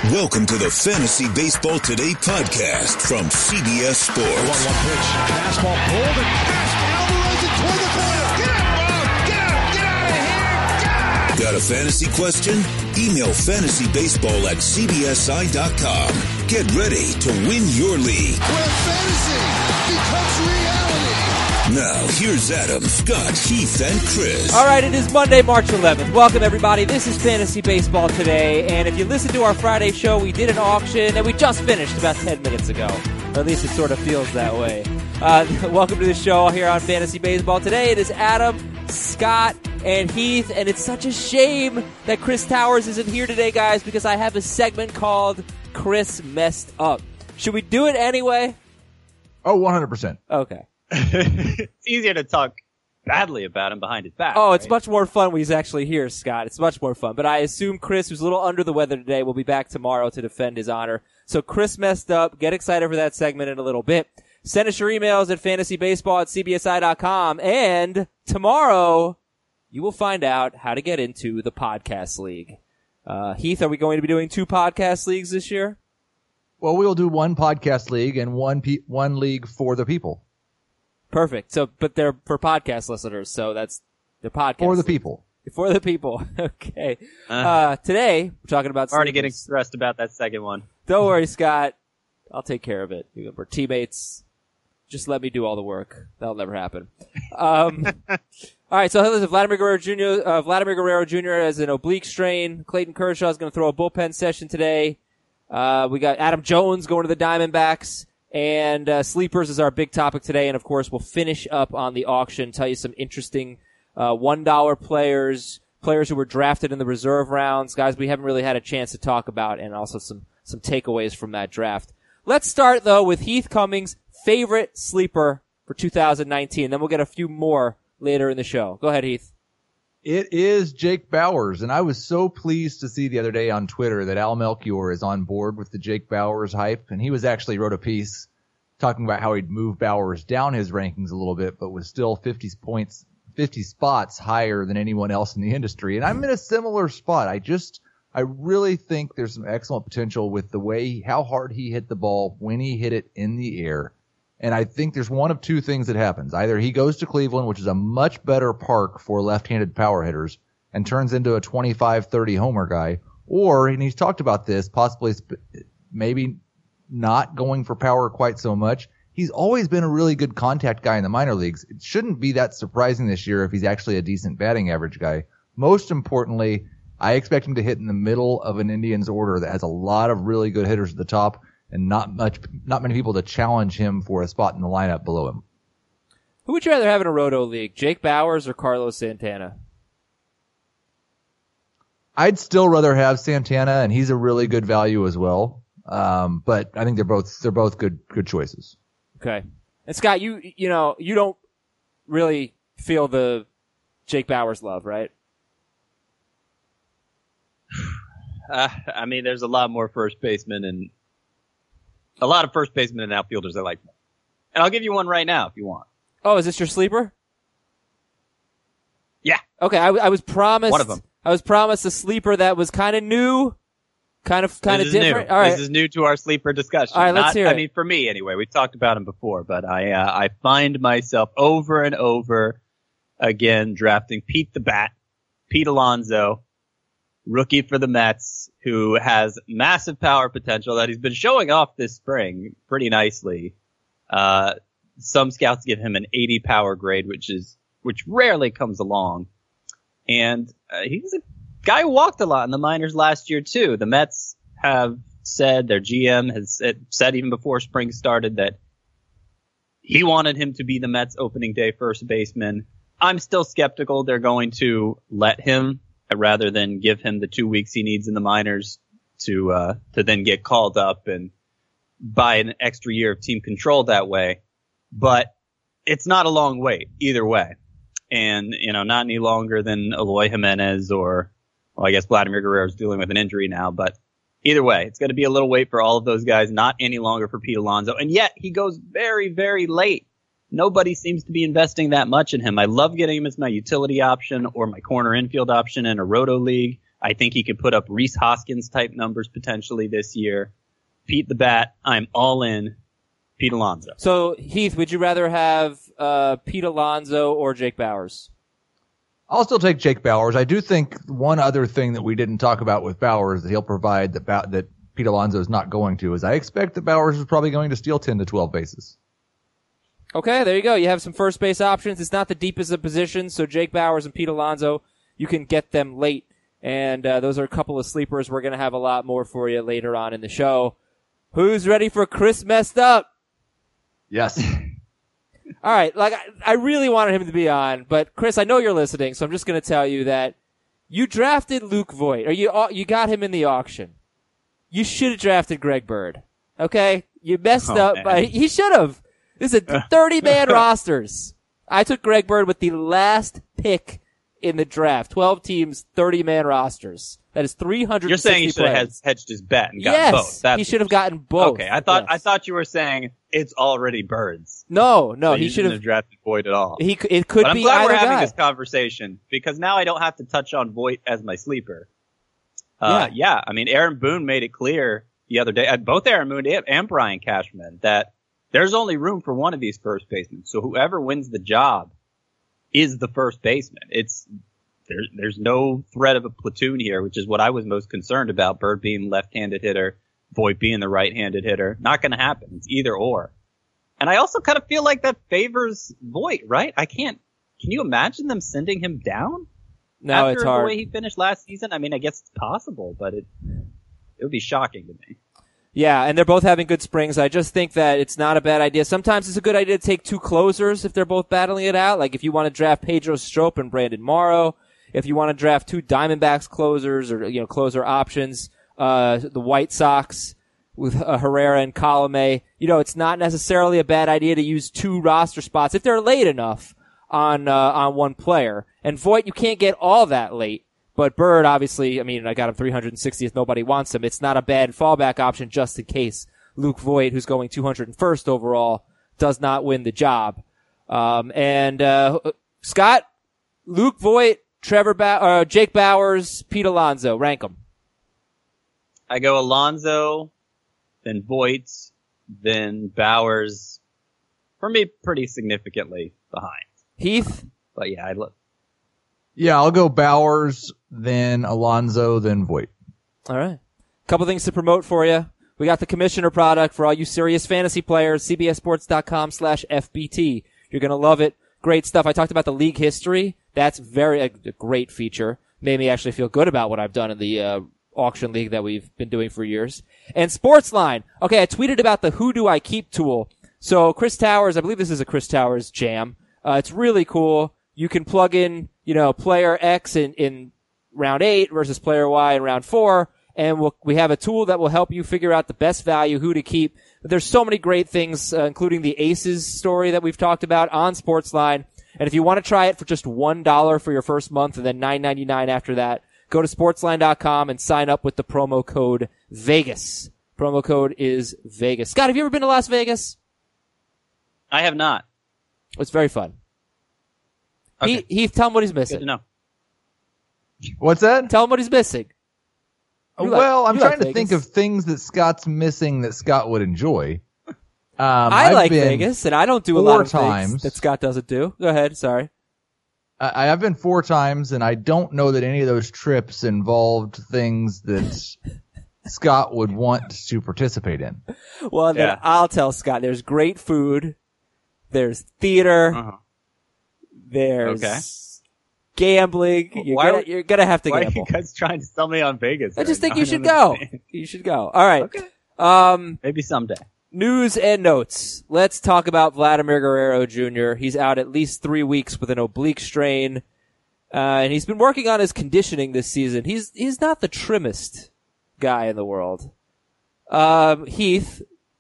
Welcome to the Fantasy Baseball Today podcast from CBS Sports. 1-1 pitch. Fastball pulled and passed. Alvarez and toward the corner. Get out, get out of here. Got a fantasy question? Email fantasybaseball@cbsi.com. Get ready to win your league. Where fantasy becomes reality. Now, here's Adam, Scott, Heath, and Chris. All right, it is Monday, March 11th. Welcome, everybody. This is Fantasy Baseball Today, and if you listen to our Friday show, we did an auction, and we just finished about 10 minutes ago. Or at least it sort of feels that way. Welcome to the show here on Fantasy Baseball Today. It is Adam, Scott, and Heath, and it's such a shame that Chris Towers isn't here today, guys, because I have a segment called Chris Messed Up. Should we do it anyway? Oh, 100%. Okay. It's easier to talk badly about him behind his back. Oh, it's right? much more fun when he's actually here, Scott. It's much more fun. But I assume Chris, who's a little under the weather today, will be back tomorrow to defend his honor. So Chris Messed Up. Get excited for that segment in a little bit. Send us your emails at fantasybaseball@cbsi.com. And tomorrow, you will find out how to get into the podcast league. Heath, are we going to be doing 2 podcast leagues this year? Well, we'll do one podcast league and one league for the people. Perfect. So, but they're for podcast listeners, so that's the podcast. For the league. people. For the people. Okay. Today, we're talking about Already sleepers. getting stressed about that second one. Don't worry, Scott. I'll take care of it. We're teammates. Just let me do all the work. That'll never happen. All right, so listen, Vladimir Guerrero Jr. has an oblique strain. Clayton Kershaw is going to throw a bullpen session today. We got Adam Jones going to the Diamondbacks. And sleepers is our big topic today. And, of course, we'll finish up on the auction, tell you some interesting $1 players who were drafted in the reserve rounds, guys we haven't really had a chance to talk about, and also some takeaways from that draft. Let's start, though, with Heath Cummings' favorite sleeper for 2019. Then we'll get a few more later in the show. Go ahead, Heath. It is Jake Bauers, and I was so pleased to see the other day on Twitter that Al Melchior is on board with the Jake Bauers hype, and he actually wrote a piece talking about how he'd moved Bauers down his rankings a little bit, but was still 50 spots higher than anyone else in the industry. And I'm in a similar spot. I really think there's some excellent potential with the way, how hard he hit the ball when he hit it in the air. And I think there's one of two things that happens. Either he goes to Cleveland, which is a much better park for left-handed power hitters, and turns into a 25-30 homer guy, or, and he's talked about this, possibly maybe not going for power quite so much. He's always been a really good contact guy in the minor leagues. It shouldn't be that surprising this year if he's actually a decent batting average guy. Most importantly, I expect him to hit in the middle of an Indians order that has a lot of really good hitters at the top, and not many people to challenge him for a spot in the lineup below him. Who would you rather have in a Roto league, Jake Bauers or Carlos Santana? I'd still rather have Santana, and he's a really good value as well. But I think they're both good choices. Okay. And Scott, you don't really feel the Jake Bauers love, right? I mean, there's a lot more first basemen and a lot of first basemen and outfielders I like. And I'll give you one right now if you want. Oh, is this your sleeper? Yeah. Okay, I was promised one of them. I was promised a sleeper that was kind of new, kind of different. New. All right. This is new to our sleeper discussion. All right, let's hear it. I mean, for me anyway, we talked about him before, but I find myself over and over again drafting Pete Alonso, rookie for the Mets, who has massive power potential that he's been showing off this spring pretty nicely. Some scouts give him an 80 power grade, which rarely comes along. And he's a guy who walked a lot in the minors last year too. The Mets have said, their GM has said even before spring started that he wanted him to be the Mets opening day first baseman. I'm still skeptical they're going to let him, rather than give him the 2 weeks he needs in the minors to then get called up and buy an extra year of team control that way. But it's not a long wait either way. And, not any longer than Eloy Jimenez or, well, I guess Vladimir Guerrero is dealing with an injury now, but either way, it's going to be a little wait for all of those guys, not any longer for Pete Alonso. And yet he goes very, very late. Nobody seems to be investing that much in him. I love getting him as my utility option or my corner infield option in a Roto league. I think he could put up Rhys Hoskins type numbers potentially this year. Pete the Bat, I'm all in. Pete Alonso. So, Heath, would you rather have Pete Alonso or Jake Bauers? I'll still take Jake Bauers. I do think one other thing that we didn't talk about with Bauers that he'll provide that Pete Alonso is not going to is I expect that Bauers is probably going to steal 10 to 12 bases. Okay, there you go. You have some first base options. It's not the deepest of positions, so Jake Bauers and Pete Alonso, you can get them late. And those are a couple of sleepers. We're going to have a lot more for you later on in the show. Who's ready for Chris Messed Up? Yes. All right, like I really wanted him to be on, but Chris, I know you're listening, so I'm just going to tell you that you drafted Luke Voit, or you got him in the auction. You should have drafted Greg Bird. Okay, you messed up. He should have. This is 30-man rosters. I took Greg Bird with the last pick in the draft. 12 teams, 30-man rosters. That is 360 You're saying he should have hedged his bet and gotten both. Yes, he should have gotten both. Okay, I thought you were saying it's already Birds. No, So he should have drafted Voit at all. It could But I'm be glad either we're having guy. this conversation because now I don't have to touch on Voit as my sleeper. Yeah. I mean, Aaron Boone made it clear the other day, both Aaron Boone and Brian Cashman, that there's only room for one of these first basemen. So whoever wins the job is the first baseman. There's no threat of a platoon here, which is what I was most concerned about. Bird being left-handed hitter, Voit being the right-handed hitter. Not going to happen. It's either or. And I also kind of feel like that favors Voit, right? Can you imagine them sending him down? No, After it's hard. the way he finished last season? I mean, I guess it's possible, but it would be shocking to me. Yeah, and they're both having good springs. I just think that it's not a bad idea. Sometimes it's a good idea to take two closers if they're both battling it out. Like if you want to draft Pedro Strop and Brandon Morrow, if you want to draft two Diamondbacks closers or closer options, the White Sox with Herrera and Colomé. It's not necessarily a bad idea to use two roster spots if they're late enough on one player. And Voit, you can't get all that late. But Bird, obviously, I mean, I got him 360th. Nobody wants him. It's not a bad fallback option just in case Luke Voit, who's going 201st overall, does not win the job. Scott, Luke Voit, Jake Bauers, Pete Alonso, rank them. I go Alonso, then Voit, then Bauers. For me, pretty significantly behind. Heath? But yeah, Yeah, I'll go Bauers, then Alonso, then Voit. All right. Couple things to promote for you. We got the commissioner product for all you serious fantasy players, cbssports.com/FBT. You're going to love it. Great stuff. I talked about the league history. That's a great feature. Made me actually feel good about what I've done in the auction league that we've been doing for years. And Sportsline. Okay, I tweeted about the Who Do I Keep tool. So Chris Towers, I believe this is a Chris Towers jam. It's really cool. You can plug in, player X in round 8 versus player Y in round 4. And we have a tool that will help you figure out the best value, who to keep. There's so many great things, including the Aces story that we've talked about on Sportsline. And if you want to try it for just $1 for your first month and then $9.99 after that, go to sportsline.com and sign up with the promo code VEGAS. Promo code is VEGAS. Scott, have you ever been to Las Vegas? I have not. It's very fun. Okay. Heath, tell him what he's Good missing. to know. What's that? Tell him what he's missing. I'm you trying like to think Vegas. of things that Scott's missing that Scott would enjoy. I I've like been Vegas, and I don't do a lot of 4 things times. that Scott doesn't do. Go ahead. Sorry. I've been 4 times, and I don't know that any of those trips involved things that Scott would want to participate in. Well, then Yeah. I'll tell Scott. There's great food. There's theater. Uh-huh. There's Okay. gambling. You're gonna have to Why are gamble. you guys trying to sell me on Vegas? I just think right now? you should don't go. understand. You should go. All right. Okay. Maybe someday. News and notes. Let's talk about Vladimir Guerrero Jr. He's out at least 3 weeks with an oblique strain. And he's been working on his conditioning this season. He's not the trimmest guy in the world. Heath,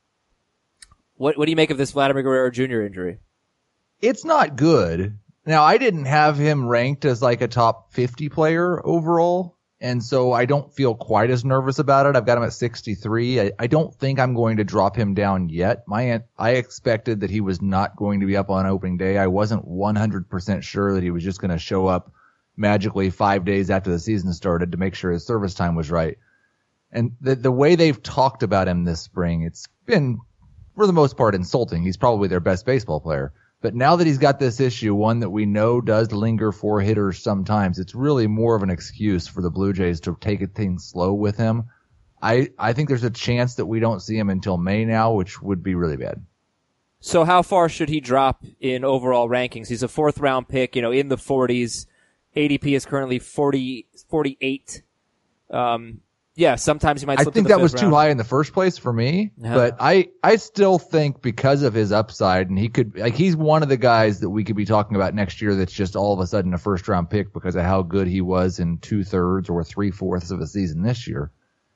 what do you make of this Vladimir Guerrero Jr. injury? It's not good. Now, I didn't have him ranked as like a top 50 player overall, and so I don't feel quite as nervous about it. I've got him at 63. I don't think I'm going to drop him down yet. I expected that he was not going to be up on opening day. I wasn't 100% sure that he was just going to show up magically 5 days after the season started to make sure his service time was right. And the way they've talked about him this spring, it's been, for the most part, insulting. He's probably their best baseball player. But now that he's got this issue, one that we know does linger for hitters sometimes, it's really more of an excuse for the Blue Jays to take things slow with him. I think there's a chance that we don't see him until May now, which would be really bad. So how far should he drop in overall rankings? He's a 4th round pick, in the 40s. ADP is currently 48. Sometimes he might slip I think to the that was 5th too round. high in the first place for me, but I still think because of his upside, and he's one of the guys that we could be talking about next year that's just all of a sudden a 1st round pick because of how good he was in 2/3 or 3/4 of a season this year.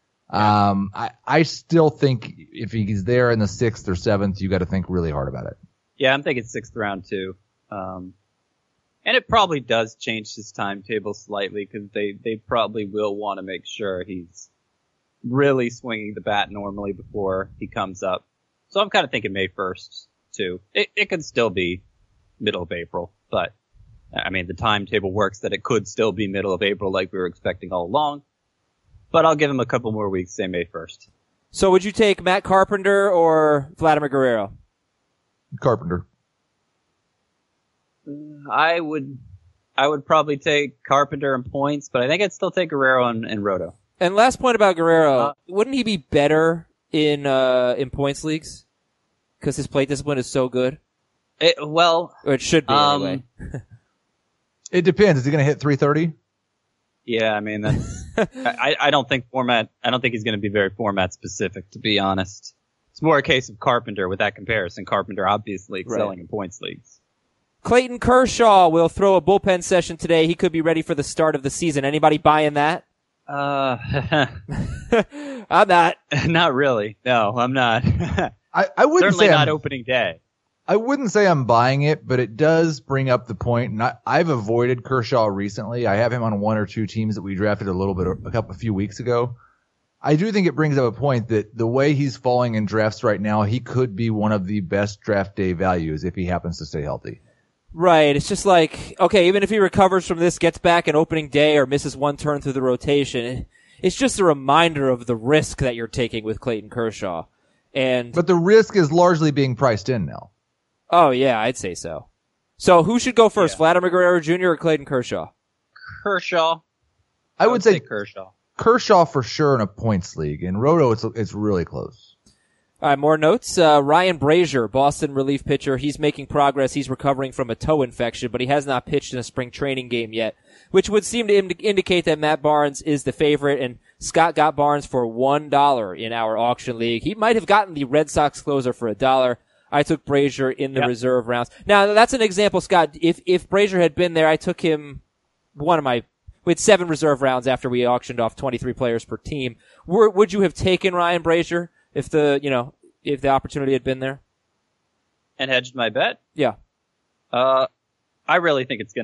I still think if he's there in the 6th or 7th, you got to think really hard about it. Yeah, I'm thinking 6th round too. And it probably does change his timetable slightly because they probably will want to make sure he's really swinging the bat normally before he comes up. So I'm kind of thinking May 1st too. It could still be middle of April, but I mean the timetable works that it could still be middle of April like we were expecting all along. But I'll give him a couple more weeks, say May 1st. So would you take Matt Carpenter or Vladimir Guerrero? Carpenter. I would probably take Carpenter in points, but I think I'd still take Guerrero and Roto. And last point about Guerrero, wouldn't he be better in points leagues? Because his plate discipline is so good? Or it should be anyway. It depends. Is he going to hit 330? Yeah, I mean, that's, I don't think he's going to be very format specific, to be honest. It's more a case of Carpenter with that comparison. Carpenter obviously excelling in points leagues. Clayton Kershaw will throw a bullpen session today. He could be ready for the start of the season. Anybody buying that? I'm not. Not really. No, I'm not. I wouldn't Certainly say not opening day. I wouldn't say I'm buying it, but it does bring up the point. And I've avoided Kershaw recently. I have him on 1 or 2 teams that we drafted a few weeks ago. I do think it brings up a point that the way he's falling in drafts right now, he could be one of the best draft day values if he happens to stay healthy. Right. It's just like, okay, even if he recovers from this, gets back in opening day or misses one turn through the rotation, it's just a reminder of the risk that you're taking with Clayton Kershaw. But the risk is largely being priced in now. Oh, yeah, I'd say so. So who should go first, Vladimir Guerrero Jr. or Clayton Kershaw? Kershaw. I would say Kershaw. Kershaw for sure in a points league. In Roto, it's really close. All right, more notes. Ryan Brazier, Boston relief pitcher. He's making progress. He's recovering from a toe infection, but he has not pitched in a spring training game yet, which would seem to indicate that Matt Barnes is the favorite, and Scott got Barnes for $1 in our auction league. He might have gotten the Red Sox closer for $1. I took Brazier in the reserve rounds. Now, that's an example, Scott. If Brazier had been there, I took him we had 7 reserve rounds after we auctioned off 23 players per team. Would you have taken Ryan Brazier if the opportunity had been there? And hedged my bet? Yeah. I really think it's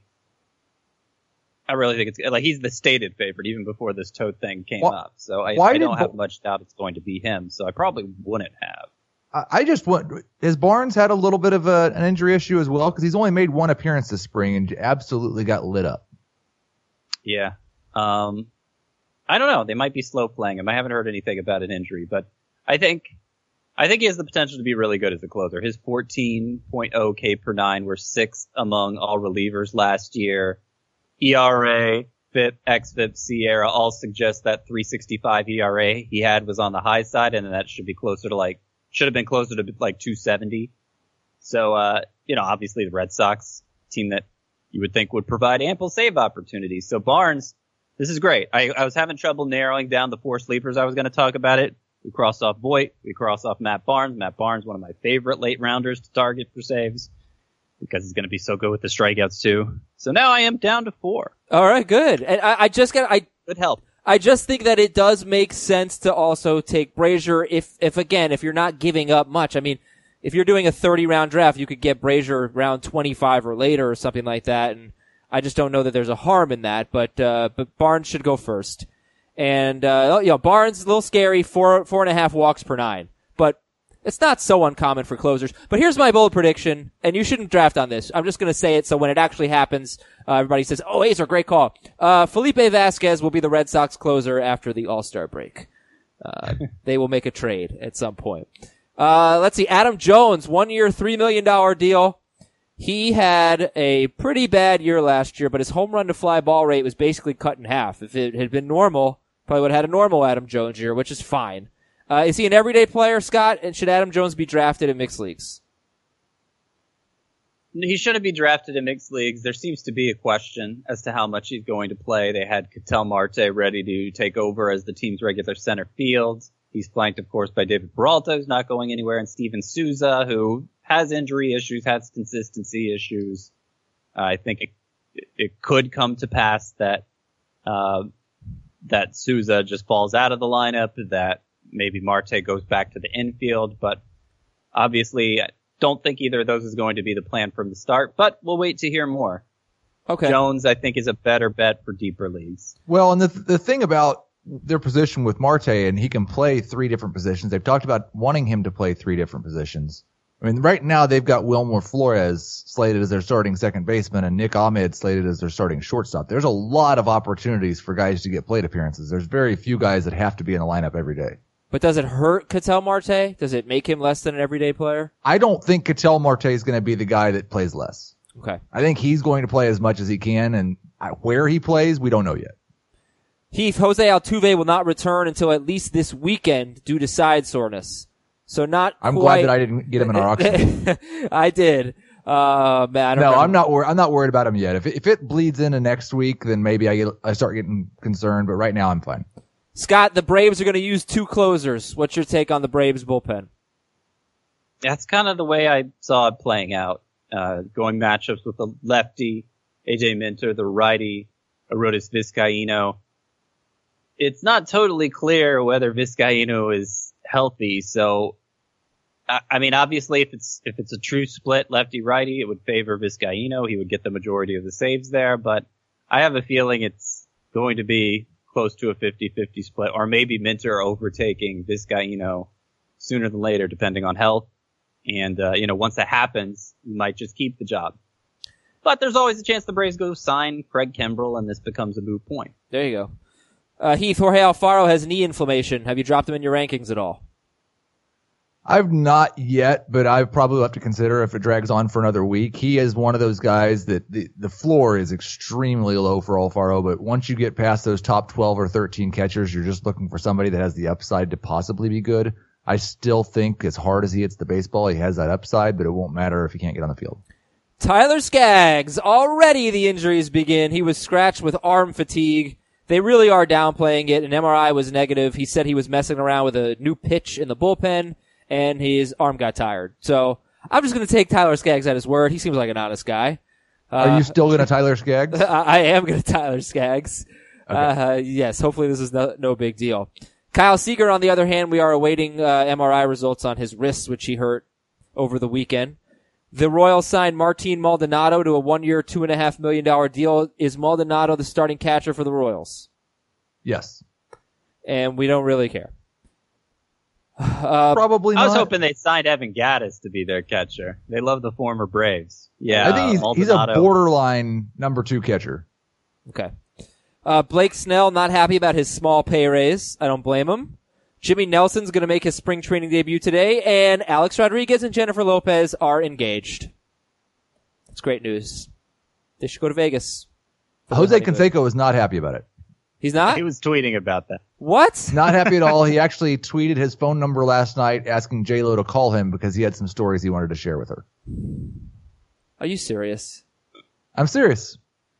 he's the stated favorite even before this toe thing came up. So I don't have much doubt it's going to be him. So I probably wouldn't have. Has Barnes had a little bit of an injury issue as well? Because he's only made 1 appearance this spring and absolutely got lit up. Yeah. I don't know. They might be slow playing him. I haven't heard anything about an injury, but I think he has the potential to be really good as a closer. His 14.0 K per 9 were 6th among all relievers last year. ERA, FIP, xFIP, SIERA all suggest that 3.65 ERA he had was on the high side, and that should have been closer to like 2.70. So, obviously the Red Sox, team that you would think would provide ample save opportunities. So Barnes, this is great. I was having trouble narrowing down the 4 sleepers I was going to talk about it. We crossed off Voit. We crossed off Matt Barnes. Matt Barnes, one of my favorite late rounders to target for saves because he's going to be so good with the strikeouts too. So now I am down to 4. All right, good. And good help. I just think that it does make sense to also take Brazier if you're not giving up much. I mean, if you're doing a 30-round draft, you could get Brazier round 25 or later or something like that, and I just don't know that there's a harm in that, but Barnes should go first. And, Barnes, a little scary, 4.5 walks per 9. But It's not so uncommon for closers. But here's my bold prediction, and you shouldn't draft on this. I'm just going to say it so when it actually happens, everybody says, oh, Acer, great call. Felipe Vasquez will be the Red Sox closer after the All-Star break. They will make a trade at some point. Let's see. Adam Jones, 1 year, $3 million deal. He had a pretty bad year last year, but his home run to fly ball rate was basically cut in half. If it had been normal, probably would have had a normal Adam Jones year, which is fine. Is he an everyday player, Scott? And should Adam Jones be drafted in mixed leagues? He shouldn't be drafted in mixed leagues. There seems to be a question as to how much he's going to play. They had Ketel Marte ready to take over as the team's regular center field. He's flanked, of course, by David Peralta, who's not going anywhere, and Steven Souza, who has injury issues, has consistency issues. I think it could come to pass that Souza just falls out of the lineup, that maybe Marte goes back to the infield, but obviously I don't think either of those is going to be the plan from the start, but we'll wait to hear more. Okay. Jones, I think, is a better bet for deeper leagues. Well, and the thing about their position with Marte, and he can play 3 different positions. They've talked about wanting him to play 3 different positions. I mean, right now they've got Wilmer Flores slated as their starting second baseman and Nick Ahmed slated as their starting shortstop. There's a lot of opportunities for guys to get plate appearances. There's very few guys that have to be in the lineup every day. But does it hurt Ketel Marte? Does it make him less than an everyday player? I don't think Ketel Marte is going to be the guy that plays less. Okay. I think he's going to play as much as he can, and where he plays, we don't know yet. Heath, Jose Altuve will not return until at least this weekend due to side soreness. So not I'm quite... glad that I didn't get him in our auction. I did. Man, I'm not worried about him yet. If it bleeds into next week, then maybe I start getting concerned, but right now I'm fine. Scott, the Braves are going to use 2 closers. What's your take on the Braves bullpen? That's kind of the way I saw it playing out. Going matchups with the lefty, AJ Minter, the righty, Arodys Vizcaíno. It's not totally clear whether Vizcaíno is healthy, so I mean, obviously, if it's a true split lefty-righty, it would favor Vizcaíno. He would get the majority of the saves there, but I have a feeling it's going to be close to a 50-50 split, or maybe Minter overtaking Vizcaíno sooner than later, depending on health. And, once that happens, you might just keep the job. But there's always a chance the Braves go sign Craig Kimbrell, and this becomes a moot point. There you go. Heath, Jorge Alfaro has knee inflammation. Have you dropped him in your rankings at all? I've not yet, but I probably have to consider if it drags on for another week. He is one of those guys that the floor is extremely low for Alfaro, but once you get past those top 12 or 13 catchers, you're just looking for somebody that has the upside to possibly be good. I still think as hard as he hits the baseball, he has that upside, but it won't matter if he can't get on the field. Tyler Skaggs, already the injuries begin. He was scratched with arm fatigue. They really are downplaying it. An MRI was negative. He said he was messing around with a new pitch in the bullpen, and his arm got tired. So I'm just going to take Tyler Skaggs at his word. He seems like an honest guy. Are you still going to Tyler Skaggs? I am going to Tyler Skaggs. Okay. Yes, hopefully this is no big deal. Kyle Seager, on the other hand, we are awaiting MRI results on his wrists, which he hurt over the weekend. The Royals signed Martin Maldonado to a 1 year, $2.5 million deal. Is Maldonado the starting catcher for the Royals? Yes. And we don't really care. Probably not. I was hoping they signed Evan Gattis to be their catcher. They love the former Braves. Yeah, I think he's a borderline number 2 catcher. Okay. Blake Snell, not happy about his small pay raise. I don't blame him. Jimmy Nelson's going to make his spring training debut today, and Alex Rodriguez and Jennifer Lopez are engaged. That's great news. They should go to Vegas. Jose Canseco is not happy about it. He's not? He was tweeting about that. What? Not happy at all. He actually tweeted his phone number last night asking J-Lo to call him because he had some stories he wanted to share with her. Are you serious? I'm serious.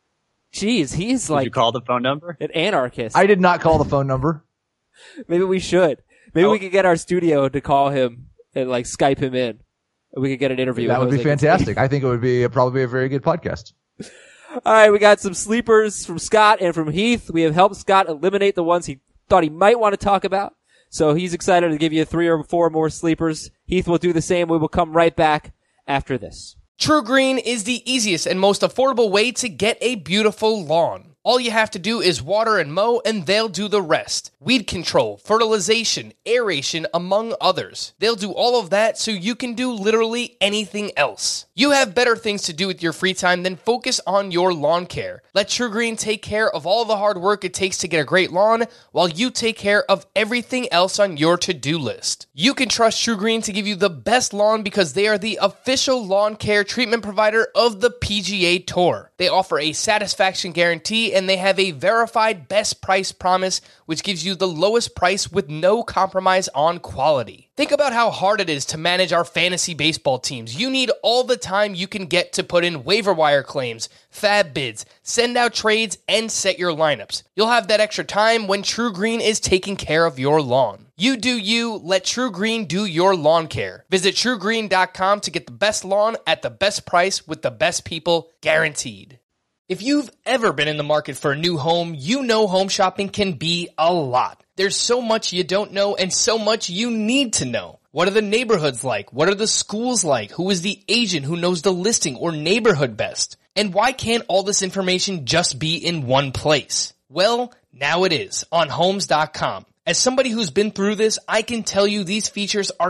Jeez, he's like... Did you call the phone number? An anarchist. I did not call the phone number. Maybe we should. Maybe we could get our studio to call him and like Skype him in. And we could get an interview. That would be fantastic. I think it would be probably a very good podcast. All right, we got some sleepers from Scott and from Heath. We have helped Scott eliminate the ones he thought he might want to talk about. So he's excited to give you 3 or 4 more sleepers. Heath will do the same. We will come right back after this. True Green is the easiest and most affordable way to get a beautiful lawn. All you have to do is water and mow, and they'll do the rest. Weed control, fertilization, aeration, among others. They'll do all of that so you can do literally anything else. You have better things to do with your free time than focus on your lawn care. Let TruGreen take care of all the hard work it takes to get a great lawn, while you take care of everything else on your to-do list. You can trust TruGreen to give you the best lawn because they are the official lawn care treatment provider of the PGA Tour. They offer a satisfaction guarantee, and they have a verified best price promise, which gives you the lowest price with no compromise on quality. Think about how hard it is to manage our fantasy baseball teams. You need all the time you can get to put in waiver wire claims, fab bids, send out trades, and set your lineups. You'll have that extra time when TruGreen is taking care of your lawn. You do you, let TruGreen do your lawn care. Visit TruGreen.com to get the best lawn at the best price with the best people, guaranteed. If you've ever been in the market for a new home, you know home shopping can be a lot. There's so much you don't know and so much you need to know. What are the neighborhoods like? What are the schools like? Who is the agent who knows the listing or neighborhood best? And why can't all this information just be in one place? Well, now it is on Homes.com. As somebody who's been through this, I can tell you these features are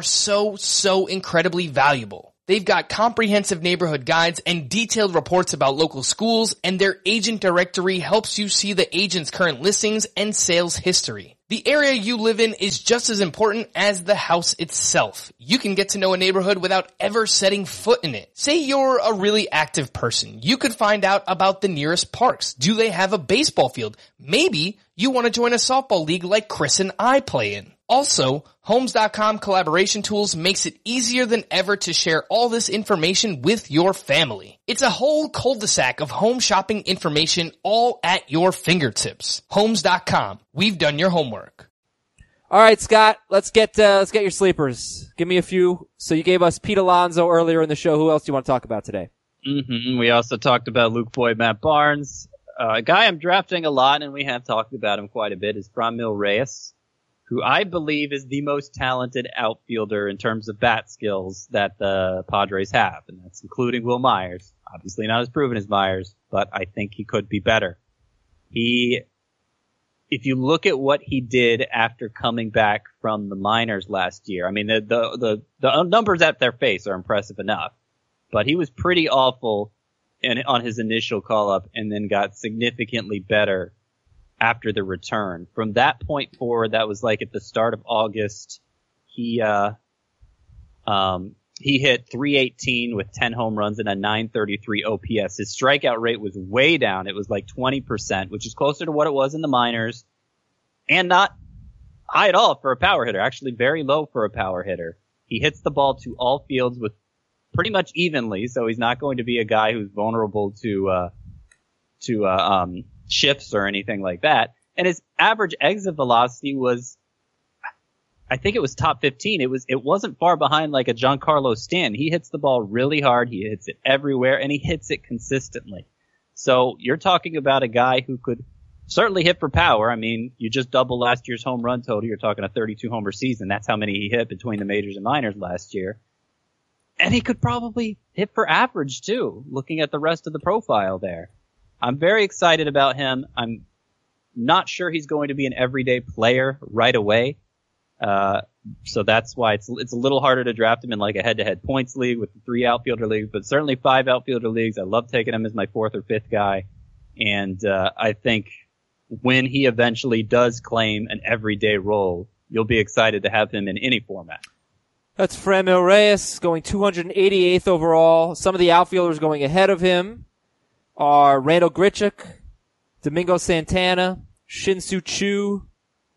so incredibly valuable. They've got comprehensive neighborhood guides and detailed reports about local schools, and their agent directory helps you see the agent's current listings and sales history. The area you live in is just as important as the house itself. You can get to know a neighborhood without ever setting foot in it. Say you're a really active person. You could find out about the nearest parks. Do they have a baseball field? Maybe you want to join a softball league like Chris and I play in. Also, Homes.com collaboration tools makes it easier than ever to share all this information with your family. It's a whole cul-de-sac of home shopping information all at your fingertips. Homes.com. We've done your homework. All right, Scott, let's get your sleepers. Give me a few. So you gave us Pete Alonso earlier in the show. Who else do you want to talk about today? We also talked about Luke Voigt, Matt Barnes. A guy I'm drafting a lot, and we have talked about him quite a bit, is Franmil Reyes, who I believe is the most talented outfielder in terms of bat skills that the Padres have, and that's including Will Myers. Obviously not as proven as Myers, but I think he could be better. If you look at what he did after coming back from the minors last year, I mean, the numbers at their face are impressive enough, but he was pretty awful on his initial call-up and then got significantly better after the return. From that point forward, that was like at the start of August, he hit .318 with 10 home runs and a .933 OPS. His strikeout rate was way down. It was like 20%, which is closer to what it was in the minors, and not high at all for a power hitter. Actually very low for a power hitter. He hits the ball to all fields with pretty much evenly, so he's not going to be a guy who's vulnerable to shifts or anything like that. And his average exit velocity was, I think it was top 15. It wasn't far behind like a Giancarlo Stanton. He hits the ball really hard. He hits it everywhere, and he hits it consistently. So you're talking about a guy who could certainly hit for power. I mean, you just double last year's home run total. You're talking a 32 homer season. That's how many he hit between the majors and minors last year. And he could probably hit for average too, looking at the rest of the profile there. I'm very excited about him. I'm not sure he's going to be an everyday player right away. So that's why it's a little harder to draft him in like a head-to-head points league with the 3 outfielder leagues, but certainly 5 outfielder leagues. I love taking him as my 4th or 5th guy. And, I think when he eventually does claim an everyday role, you'll be excited to have him in any format. That's Franmil Reyes going 288th overall. Some of the outfielders going ahead of him are Randall Grichuk, Domingo Santana, Shin-Soo Choo,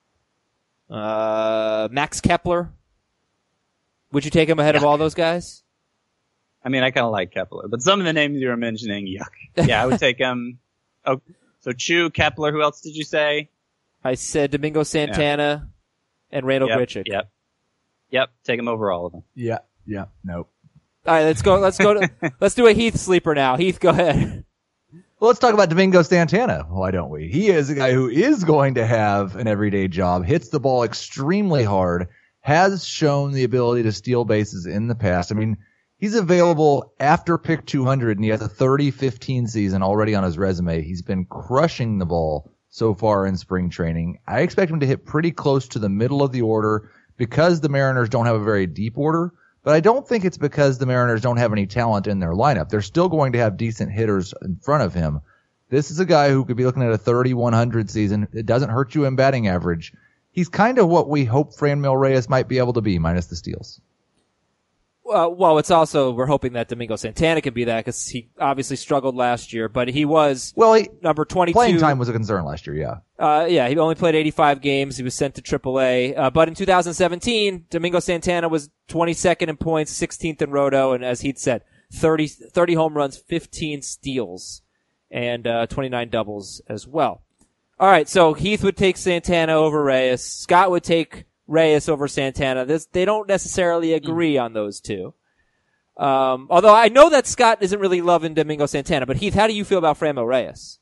Max Kepler. Would you take him ahead of all those guys? I mean, I kind of like Kepler, but some of the names you were mentioning, yuck. Yeah, I would take him. Oh, so Choo, Kepler, who else did you say? I said Domingo Santana and Randall Grichuk. Yep, take him over all of them. Yeah, nope. All right, let's do a Heath sleeper now. Heath, go ahead. Well, let's talk about Domingo Santana. Why don't we? He is a guy who is going to have an everyday job, hits the ball extremely hard, has shown the ability to steal bases in the past. I mean, He's available after pick 200, and he has a 30-15 season already on his resume. He's been crushing the ball so far in spring training. I expect him to hit pretty close to the middle of the order because the Mariners don't have a very deep order, but I don't think it's because the Mariners don't have any talent in their lineup. They're still going to have decent hitters in front of him. This is a guy who could be looking at a 30-100 season. It doesn't hurt you in batting average. He's kind of what we hope Franmil Reyes might be able to be, minus the steals. Well, it's also, we're hoping that Domingo Santana can be that because he obviously struggled last year, but he was number 22. Playing time was a concern last year, yeah. Yeah, he only played 85 games. He was sent to AAA. But in 2017, Domingo Santana was 22nd in points, 16th in roto, and as he'd said, 30 home runs, 15 steals, and 29 doubles as well. All right, so Heath would take Santana over Reyes. Scott would take Reyes over Santana. They don't necessarily agree on those two. Although I know that Scott isn't really loving Domingo Santana, but Heath, how do you feel about Franmil Reyes?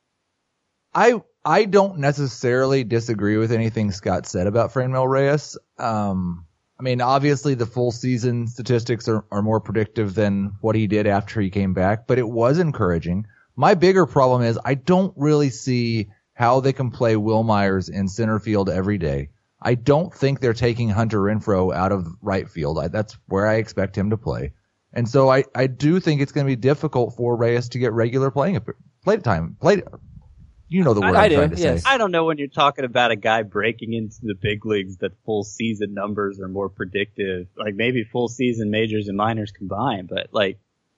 I don't necessarily disagree with anything Scott said about Franmil Reyes. I mean, obviously the full season statistics are more predictive than what he did after he came back, but it was encouraging. My bigger problem is I don't really see how they can play Will Myers in center field every day. I don't think they're taking Hunter Renfroe out of right field. That's where I expect him to play. And so I do think it's going to be difficult for Reyes to get regular play time. You know the word I'm trying to say. I don't know when you're talking about a guy breaking into the big leagues that full season numbers are more predictive. Like maybe full season majors and minors combined, but like,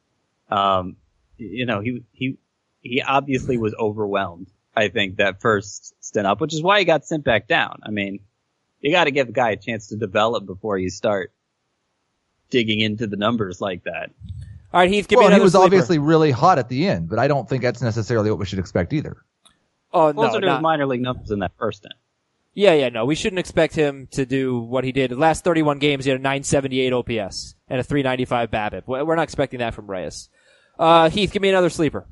he obviously was overwhelmed. I think that first stint up, which is why he got sent back down. I mean, you got to give the guy a chance to develop before you start digging into the numbers like that. All right, Heath, give me another he was sleeper. Obviously really hot at the end, but I don't think that's necessarily what we should expect either. Oh, closer no, to his minor league numbers in that first stint. Yeah, no. We shouldn't expect him to do what he did. The last 31 games, he had a 978 OPS and a 395 BABIP. We're not expecting that from Reyes. Heath, give me another sleeper.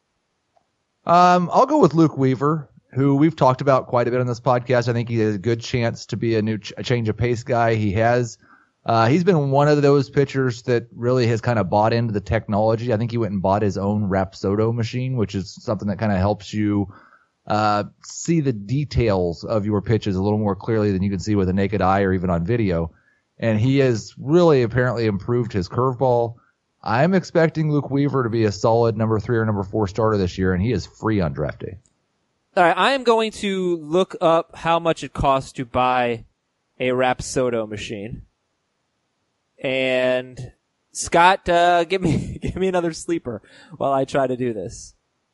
I'll go with Luke Weaver, who we've talked about quite a bit on this podcast. I think he has a good chance to be a change of pace guy. He's been one of those pitchers that really has kind of bought into the technology. I think he went and bought his own Rapsodo machine, which is something that kind of helps you see the details of your pitches a little more clearly than you can see with a naked eye or even on video. And he has really apparently improved his curveball. I'm expecting Luke Weaver to be a solid number 3 or number 4 starter this year, and he is free on draft day. All right, I am going to look up how much it costs to buy a Rapsodo machine. And Scott, give me another sleeper while I try to do this.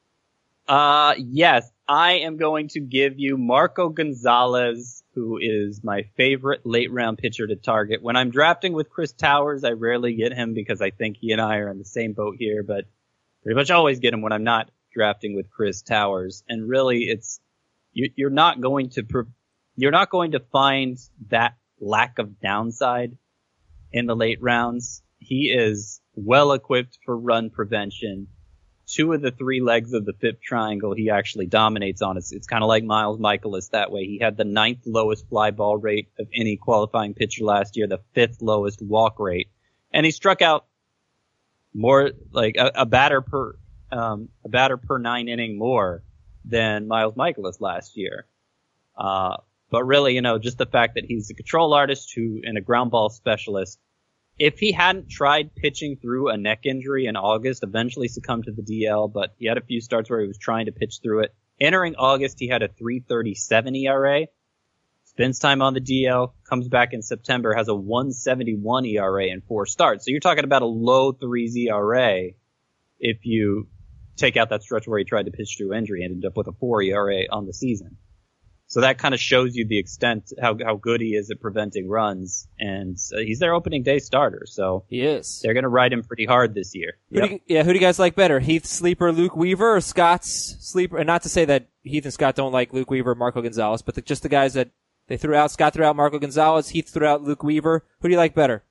Yes, I am going to give you Marco Gonzalez, who is my favorite late round pitcher to target. When I'm drafting with Chris Towers, I rarely get him because I think he and I are in the same boat here, but pretty much always get him when I'm not drafting with Chris Towers. And really, you're not going to find that lack of downside in the late rounds. He is well equipped for run prevention. 2 of the 3 legs of the fifth triangle he actually dominates on. It's kind of like Miles Michaelis that way. He had the 9th lowest fly ball rate of any qualifying pitcher last year, the 5th lowest walk rate, and he struck out more like a batter per 9 inning more than Miles Michaelis last year. But really, just the fact that he's a control artist and a ground ball specialist. If he hadn't tried pitching through a neck injury in August, eventually succumbed to the DL, but he had a few starts where he was trying to pitch through it. Entering August, he had a 3.37 ERA. Spends time on the DL, comes back in September, has a 1.71 ERA in 4 starts. So you're talking about a low 3s ERA if you take out that stretch where he tried to pitch through injury and ended up with a 4 ERA on the season. So that kind of shows you the extent how good he is at preventing runs, and he's their opening day starter. So he is. They're going to ride him pretty hard this year. Who do you guys like better, Heath's sleeper Luke Weaver or Scott's sleeper? And not to say that Heath and Scott don't like Luke Weaver or Marco Gonzalez, but just the guys that they threw out. Scott threw out Marco Gonzalez. Heath threw out Luke Weaver. Who do you like better?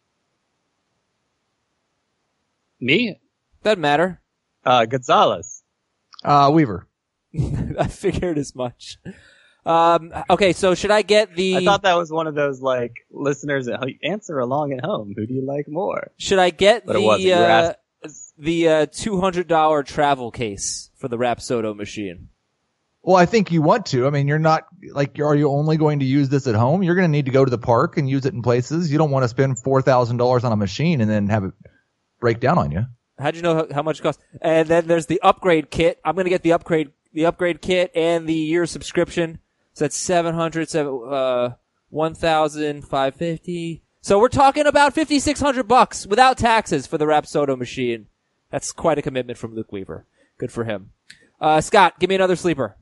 Me? Doesn't matter. Gonzalez. Weaver. I figured as much. Okay, so should I get the? I thought that was one of those like listeners that answer along at home. Who do you like more? Should I get But it wasn't. You were asking- the $200 travel case for the Rapsodo machine? Well, I think you want to. I mean, you're not like, are you only going to use this at home? You're going to need to go to the park and use it in places. You don't want to spend $4,000 on a machine and then have it break down on you. How'd you know how much it costs? And then there's the upgrade kit. I'm going to get the upgrade kit and the year subscription. So that's $700, $1,550. So we're talking about $5,600 without taxes for the Rapsodo machine. That's quite a commitment from Luke Weaver. Good for him. Scott, give me another sleeper.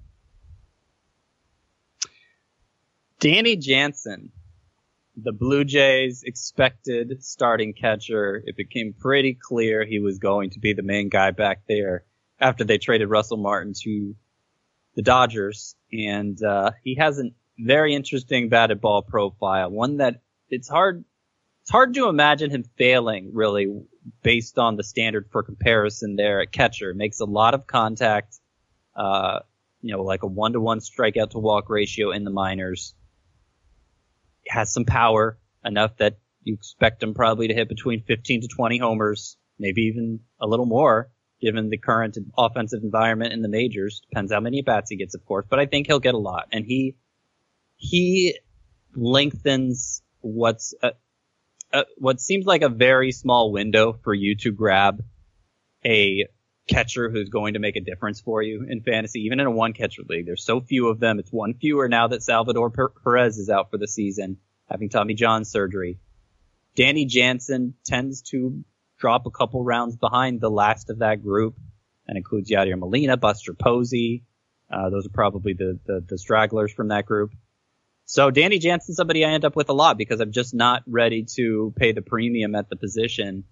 Danny Jansen, the Blue Jays' expected starting catcher. It became pretty clear he was going to be the main guy back there after they traded Russell Martin to the Dodgers. And he has a very interesting batted ball profile, one that it's hard to imagine him failing, really, based on the standard for comparison there at catcher. Makes a lot of contact, like a 1-to-1 strikeout to walk ratio in the minors. Has some power, enough that you expect him probably to hit between 15 to 20 homers, maybe even a little more, given the current offensive environment in the majors. Depends how many at-bats he gets, of course, but I think he'll get a lot. And he lengthens what seems like a very small window for you to grab a catcher who's going to make a difference for you in fantasy, even in a one-catcher league. There's so few of them. It's one fewer now that Salvador Perez is out for the season, having Tommy John surgery. Danny Jansen tends to drop a couple rounds behind the last of that group. That includes Yadier Molina, Buster Posey. Those are probably the stragglers from that group. So Danny Jansen's somebody I end up with a lot because I'm just not ready to pay the premium at the position.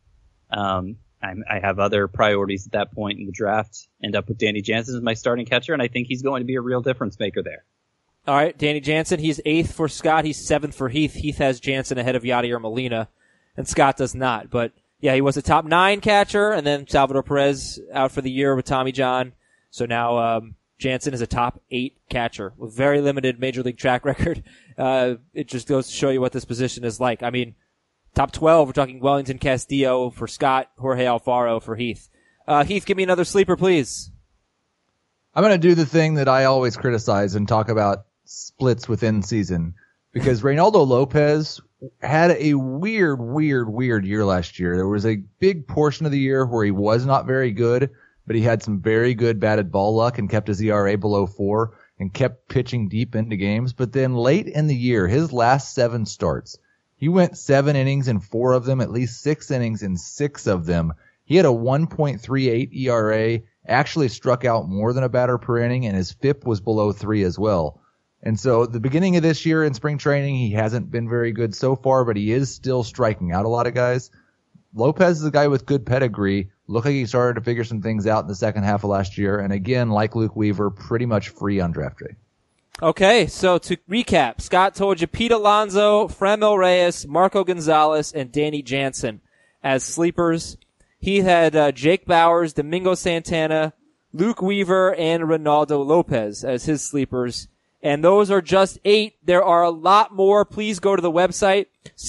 I have other priorities at that point in the draft. End up with Danny Jansen as my starting catcher, and I think he's going to be a real difference maker there. All right, Danny Jansen, he's 8th for Scott. He's 7th for Heath. Heath has Jansen ahead of Yadier Molina, and Scott does not. But, yeah, he was a top 9 catcher, and then Salvador Perez out for the year with Tommy John. So now Jansen is a top 8 catcher with very limited major league track record. It just goes to show you what this position is like. I mean, top 12, we're talking Wellington Castillo for Scott, Jorge Alfaro for Heath. Heath, give me another sleeper, please. I'm going to do the thing that I always criticize and talk about splits within season, because Reynaldo Lopez had a weird year last year. There was a big portion of the year where he was not very good, but he had some very good batted ball luck and kept his ERA below 4 and kept pitching deep into games. But then late in the year, his last 7 starts, he went 7 innings in 4 of them, at least 6 innings in 6 of them. He had a 1.38 ERA, actually struck out more than a batter per inning, and his FIP was below 3 as well. And so the beginning of this year in spring training, he hasn't been very good so far, but he is still striking out a lot of guys. Lopez is a guy with good pedigree. Looked like he started to figure some things out in the second half of last year. And again, like Luke Weaver, pretty much free on draft day. Okay, so to recap, Scott told you Pete Alonso, Franmil Reyes, Marco Gonzalez, and Danny Jansen as sleepers. He had Jake Bauers, Domingo Santana, Luke Weaver, and Reynaldo Lopez as his sleepers. And those are just 8. There are a lot more. Please go to the website,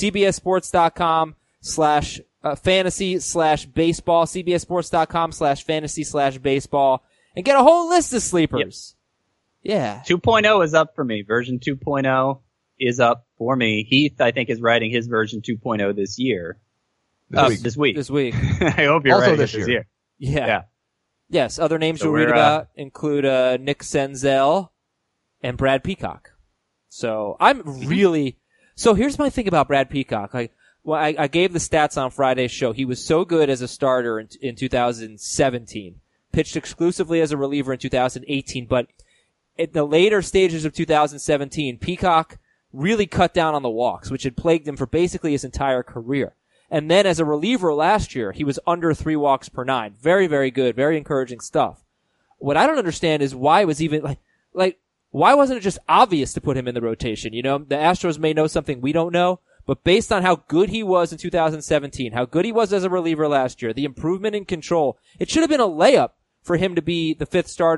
cbssports.com/fantasy/baseball, cbssports.com/fantasy/baseball, and get a whole list of sleepers. Yep. Yeah. 2.0 is up for me. Version 2.0 is up for me. Heath, I think, is writing his version 2.0 this year. This week. This week. I hope you're also writing this it this year. year. Yeah. Yes, other names So you'll read we're, about include Nick Senzel and Brad Peacock. So I'm really so here's my thing about Brad Peacock. I gave the stats on Friday's show. He was so good as a starter in 2017. Pitched exclusively as a reliever in 2018, but at the later stages of 2017, Peacock really cut down on the walks, which had plagued him for basically his entire career. And then as a reliever last year, he was under 3 walks per 9. Very, very good. Very encouraging stuff. What I don't understand is why it was even why wasn't it just obvious to put him in the rotation? You know, the Astros may know something we don't know, but based on how good he was in 2017, how good he was as a reliever last year, the improvement in control, it should have been a layup for him to be the 5th starter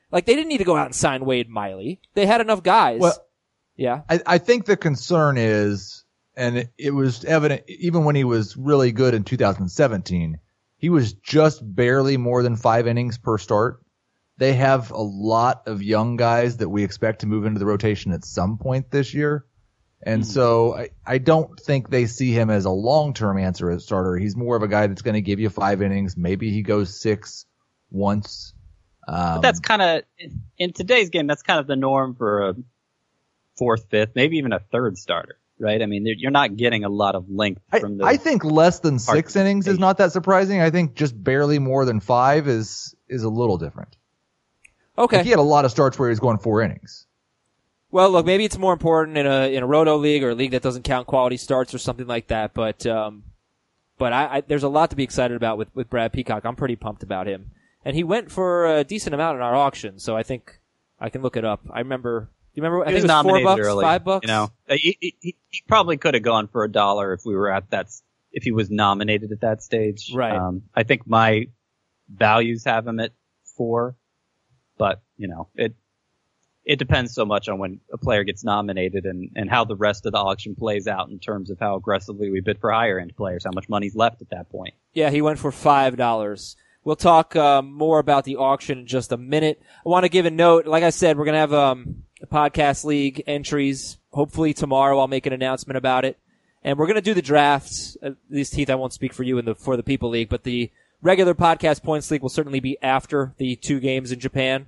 Like, they didn't need to go out and sign Wade Miley. They had enough guys. Well, yeah. I think the concern is, and it was evident even when he was really good in 2017, he was just barely more than 5 innings per start. They have a lot of young guys that we expect to move into the rotation at some point this year. And so I don't think they see him as a long-term answer as starter. He's more of a guy that's going to give you 5 innings. Maybe he goes 6 once. But that's kind of, in today's game, that's kind of the norm for a 4th, 5th, maybe even a 3rd starter, right? I mean, you're not getting a lot of length from the. I think less than 6 innings is not that surprising. I think just barely more than 5 is a little different. Okay. Like he had a lot of starts where he was going 4 innings. Well, look, maybe it's more important in a roto league or a league that doesn't count quality starts or something like that. But I there's a lot to be excited about with Brad Peacock. I'm pretty pumped about him, and he went for a decent amount in our auction. So I think I can look it up. I remember. You remember? I think it was $4, early, $5. You know, he probably could have gone for $1 if we were at that. If he was nominated at that stage, right? I think my values have him at 4, but you know it depends so much on when a player gets nominated and how the rest of the auction plays out in terms of how aggressively we bid for higher end players, how much money's left at that point. Yeah, he went for $5. We'll talk more about the auction in just a minute. I want to give a note. Like I said, we're going to have a podcast league entries. Hopefully tomorrow I'll make an announcement about it. And we're going to do the drafts. At least, Heath, I won't speak for you for the People League, but the regular podcast points league will certainly be after the 2 games in Japan.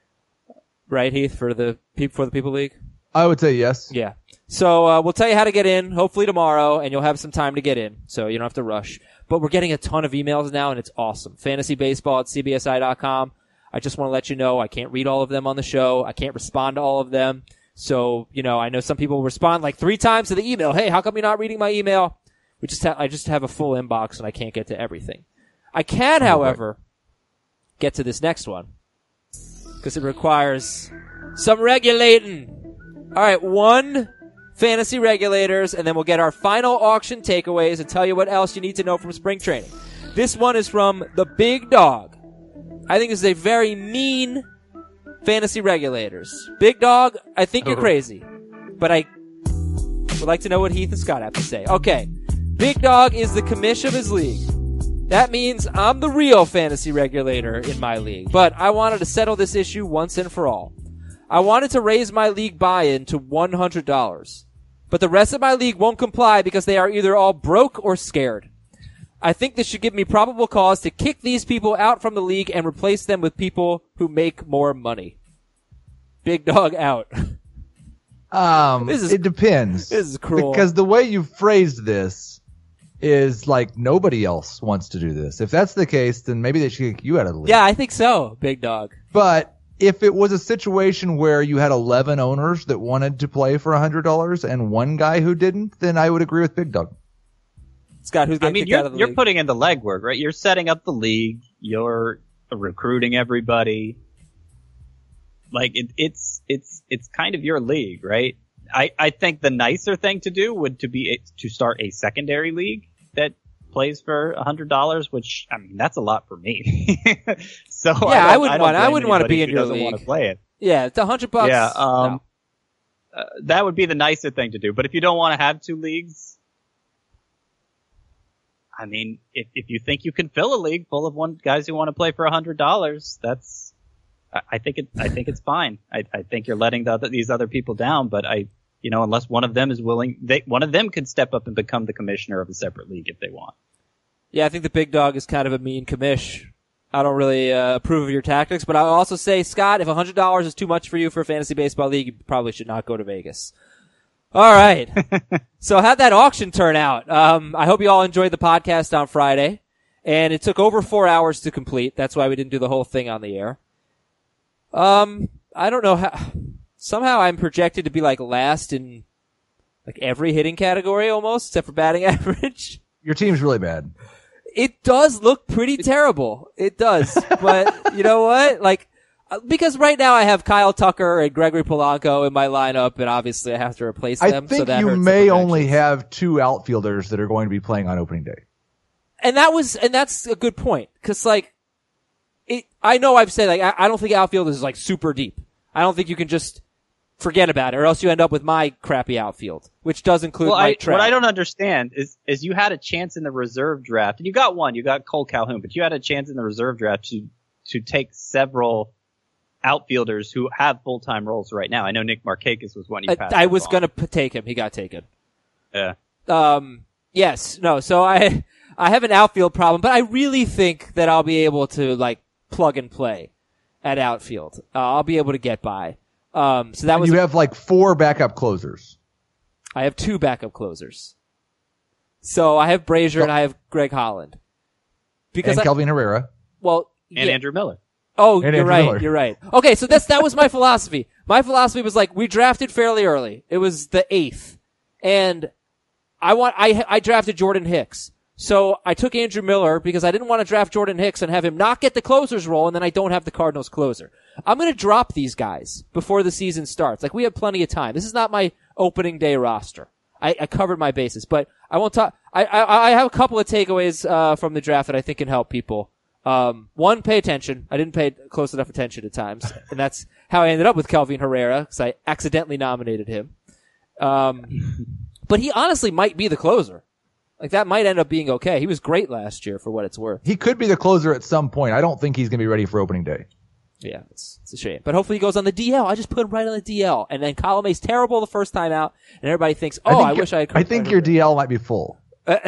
Right, Heath, for the People League? I would say yes. Yeah. So we'll tell you how to get in, hopefully tomorrow, and you'll have some time to get in, so you don't have to rush. But we're getting a ton of emails now, and it's awesome. FantasyBaseball@cbsi.com. I just want to let you know I can't read all of them on the show. I can't respond to all of them. So, you know, I know some people respond like 3 times to the email. Hey, how come you're not reading my email? I just have a full inbox, and I can't get to everything. I can, however, get to this next one, because it requires some regulating. All right, 1 fantasy regulators, and then we'll get our final auction takeaways and tell you what else you need to know from spring training. This one is from the Big Dog. I think this is a very mean fantasy regulators. Big Dog, I think you're crazy, but I would like to know what Heath and Scott have to say. Okay, Big Dog is the commish of his league. That means I'm the real fantasy regulator in my league, but I wanted to settle this issue once and for all. I wanted to raise my league buy-in to $100, but the rest of my league won't comply because they are either all broke or scared. I think this should give me probable cause to kick these people out from the league and replace them with people who make more money. Big Dog out. It depends. This is cruel. Because the way you phrased this is like nobody else wants to do this. If that's the case, then maybe they should kick you out of the league. Yeah, I think so, Big Dog. But if it was a situation where you had 11 owners that wanted to play for $100 and 1 guy who didn't, then I would agree with Big Dog. Scott, who's getting kicked out of the league? You're putting in the legwork, right? You're setting up the league. You're recruiting everybody. Like it's kind of your league, right? I think the nicer thing to do would be to start a secondary league that plays for $100, which I mean that's a lot for me. So yeah, I wouldn't want to be in your league. Want to play it. Yeah, it's $100. Yeah, no. That would be the nicer thing to do. But if you don't want to have 2 leagues, I mean, if you think you can fill a league full of guys who want to play for $100, that's I think it's fine. I think you're letting these other people down, but unless one of them is willing, one of them could step up and become the commissioner of a separate league if they want. Yeah, I think the Big Dog is kind of a mean commish. I don't really approve of your tactics, but I'll also say, Scott, if $100 is too much for you for a fantasy baseball league, you probably should not go to Vegas. All right. So how'd that auction turn out? I hope you all enjoyed the podcast on Friday, and it took over 4 hours to complete. That's why we didn't do the whole thing on the air. I don't know how. Somehow I'm projected to be like last in like every hitting category almost, except for batting average. Your team's really bad. It does look pretty terrible. It does. But you know what? Like, because right now I have Kyle Tucker and Gregory Polanco in my lineup, and obviously I have to replace them. I think so that you hurts may only have 2 outfielders that are going to be playing on opening day. And that's a good point. 'Cause like, I know I've said, like, I don't think outfield is like super deep. I don't think you can just forget about it, or else you end up with my crappy outfield, which does include Mike Trout. What I don't understand is you had a chance in the reserve draft, and you got one. You got Cole Calhoun, but you had a chance in the reserve draft to take several outfielders who have full-time roles right now. I know Nick Markakis was one you passed. I was going to take him. He got taken. Yeah. Yes. No. So I have an outfield problem, but I really think that I'll be able to like plug and play at outfield. I'll be able to get by. So that was. You have like 4 backup closers. I have 2 backup closers. So I have Brazier and I have Greg Holland. And Kelvin Herrera. Well, and Andrew Miller. Oh, And you're Andrew right. Miller. You're right. Okay, so that was my philosophy. My philosophy was like, we drafted fairly early. It was the 8th. And I drafted Jordan Hicks. So I took Andrew Miller because I didn't want to draft Jordan Hicks and have him not get the closer's role, and then I don't have the Cardinals closer. I'm going to drop these guys before the season starts. Like, we have plenty of time. This is not my opening day roster. I covered my bases, but I won't talk. I have a couple of takeaways from the draft that I think can help people. One, pay attention. I didn't pay close enough attention at times, and that's how I ended up with Kelvin Herrera, because I accidentally nominated him. But he honestly might be the closer. Like, that might end up being okay. He was great last year for what it's worth. He could be the closer at some point. I don't think he's going to be ready for opening day. Yeah, it's a shame. But hopefully he goes on the DL. I just put him right on the DL. And then column A's terrible the first time out, and everybody thinks, I wish I had. I think your DL might be full.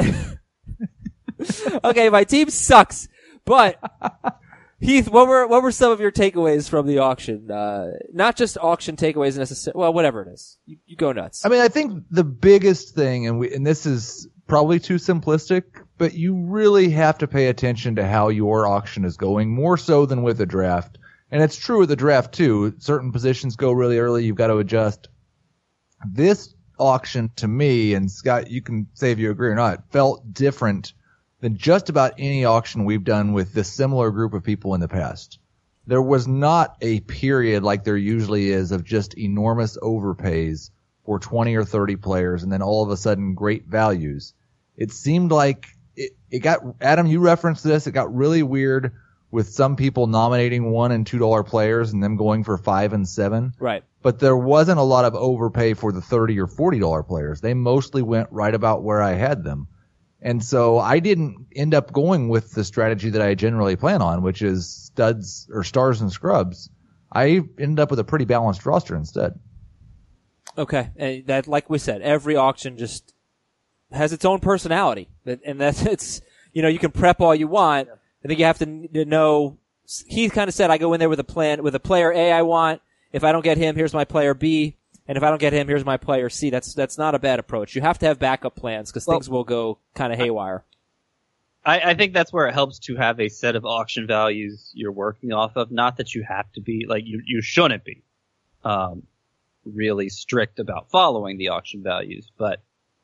Okay, my team sucks. But Heath, what were some of your takeaways from the auction? Not just auction takeaways necessarily. Well, whatever it is, you go nuts. I mean, I think the biggest thing, and this is probably too simplistic, but you really have to pay attention to how your auction is going, more so than with a draft. And it's true with the draft too. Certain positions go really early. You've got to adjust. This auction, to me, and Scott, you can say if you agree or not, felt different than just about any auction we've done with this similar group of people in the past. There was not a period like there usually is of just enormous overpays for 20 or 30 players and then all of a sudden great values. It seemed like it got, Adam, you referenced this, it got really weird with some people nominating $1 and $2 players and them going for $5 and $7. Right. But there wasn't a lot of overpay for the $30 or $40 players. They mostly went right about where I had them. And so I didn't end up going with the strategy that I generally plan on, which is studs or stars and scrubs. I ended up with a pretty balanced roster instead. Okay. And that, like we said, every auction just has its own personality. And that's, it's, you can prep all you want. I think you have to know. He kind of said, I go in there with a plan, with a player A I want. If I don't get him, here's my player B. And if I don't get him, here's my player C. That's not a bad approach. You have to have backup plans because things will go kind of haywire. I think that's where it helps to have a set of auction values you're working off of. Not that you have to be, like, you shouldn't be really strict about following the auction values, but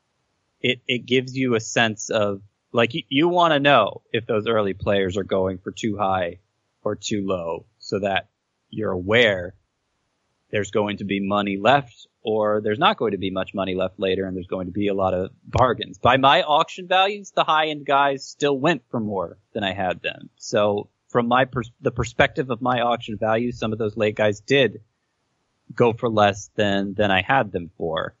it gives you a sense of, like, you want to know if those early players are going for too high or too low so that you're aware there's going to be money left or there's not going to be much money left later and there's going to be a lot of bargains. By my auction values, the high-end guys still went for more than I had them. So from the perspective of my auction values, some of those late guys did go for less than I had them for.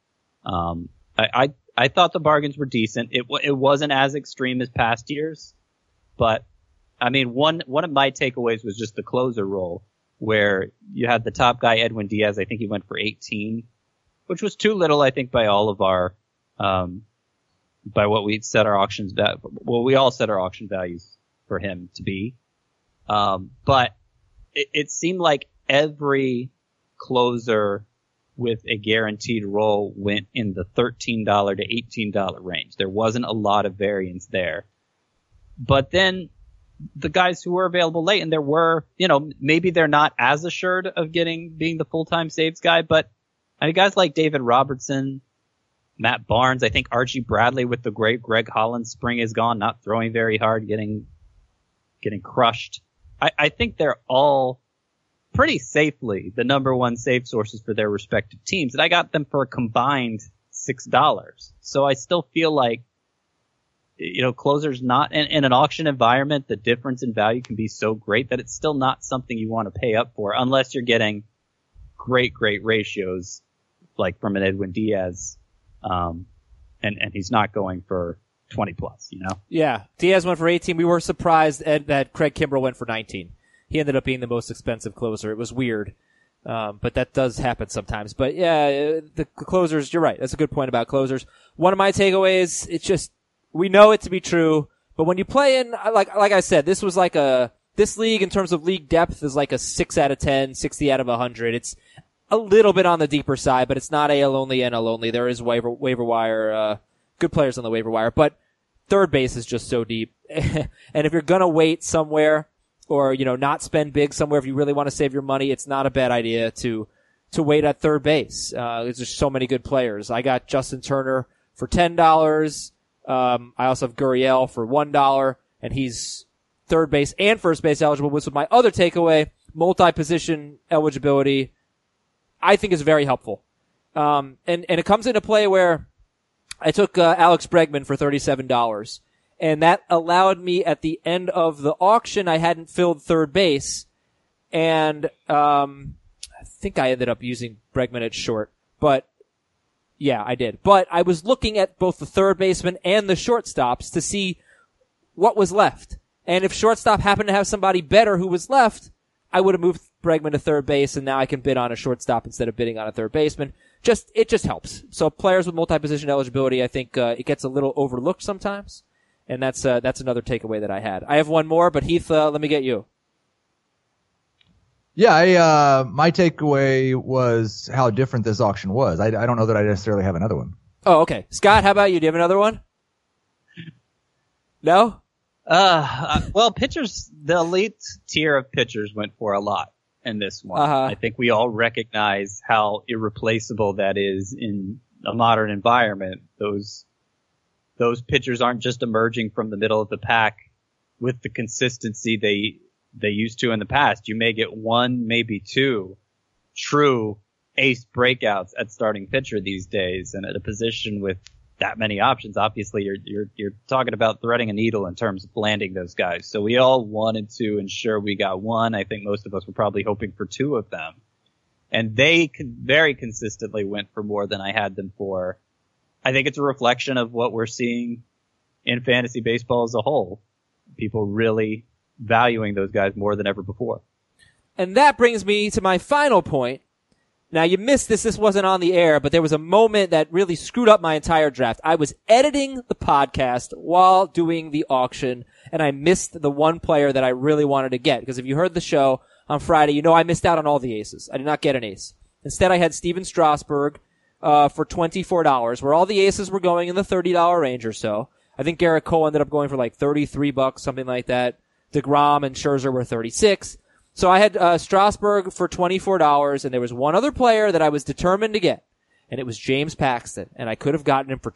I thought the bargains were decent. It wasn't as extreme as past years, but I mean, one of my takeaways was just the closer role, where you had the top guy, Edwin Diaz. I think he went for 18, which was too little, I think, by all of our, by what we set our auctions, we all set our auction values for him to be. But it seemed like every closer with a guaranteed role went in the $13 to $18 range. There wasn't a lot of variance there. But then the guys who were available late, and there were, maybe they're not as assured of being the full-time saves guy, but I mean, guys like David Robertson, Matt Barnes, I think Archie Bradley with the great Greg Holland spring is gone, not throwing very hard, getting crushed. I think they're all pretty safely the number one save sources for their respective teams, and I got them for a combined $6. So I still feel like closers not in an auction environment, the difference in value can be so great that it's still not something you want to pay up for unless you're getting great ratios like from an Edwin Diaz. And he's not going for 20 plus, Yeah. Diaz went for 18. We were surprised that Craig Kimbrell went for 19. He ended up being the most expensive closer. It was weird. But that does happen sometimes. But yeah, the closers, you're right. That's a good point about closers. One of my takeaways, it's just, we know it to be true, but when you play in, like I said, this league in terms of league depth is like a 6 out of 10, 60 out of 100. It's a little bit on the deeper side, but it's not AL only, NL only. There is waiver wire, good players on the waiver wire, but third base is just so deep. And if you're gonna wait somewhere, or, not spend big somewhere, if you really want to save your money, it's not a bad idea to wait at third base. There's just so many good players. I got Justin Turner for $10. I also have Gurriel for $1, and he's third base and first base eligible, which was my other takeaway. Multi-position eligibility, I think, is very helpful. And it comes into play where I took Alex Bregman for $37. And that allowed me at the end of the auction, I hadn't filled third base. And I think I ended up using Bregman at short. But yeah, I did. But I was looking at both the third baseman and the shortstops to see what was left. And if shortstop happened to have somebody better who was left, I would have moved Bregman to third base, and now I can bid on a shortstop instead of bidding on a third baseman. It just helps. So players with multi-position eligibility, I think it gets a little overlooked sometimes. And that's another takeaway that I had. I have one more, but Heath, let me get you. Yeah, my takeaway was how different this auction was. I don't know that I necessarily have another one. Oh, okay. Scott, how about you? Do you have another one? No? Well, pitchers, the elite tier of pitchers went for a lot in this one. I think we all recognize how irreplaceable that is in a modern environment. Those pitchers aren't just emerging from the middle of the pack with the consistency they used to in the past. You may get one, maybe two true ace breakouts at starting pitcher these days, and at a position with that many options, obviously you're talking about threading a needle in terms of landing those guys. So we all wanted to ensure we got one. I think most of us were probably hoping for two of them, and they very consistently went for more than I had them for. I think it's a reflection of what we're seeing in fantasy baseball as a whole. People really valuing those guys more than ever before. And that brings me to my final point. Now, you missed this. This wasn't on the air, but there was a moment that really screwed up my entire draft. I was editing the podcast while doing the auction, and I missed the one player that I really wanted to get. Because if you heard the show on Friday, you know I missed out on all the aces. I did not get an ace. Instead, I had Steven Strasburg for $24, where all the aces were going in the $30 range or so. I think Garrett Cole ended up going for like $33, something like that. DeGrom and Scherzer were $36. So I had Strasburg for $24, and there was one other player that I was determined to get, and it was James Paxton, and I could have gotten him for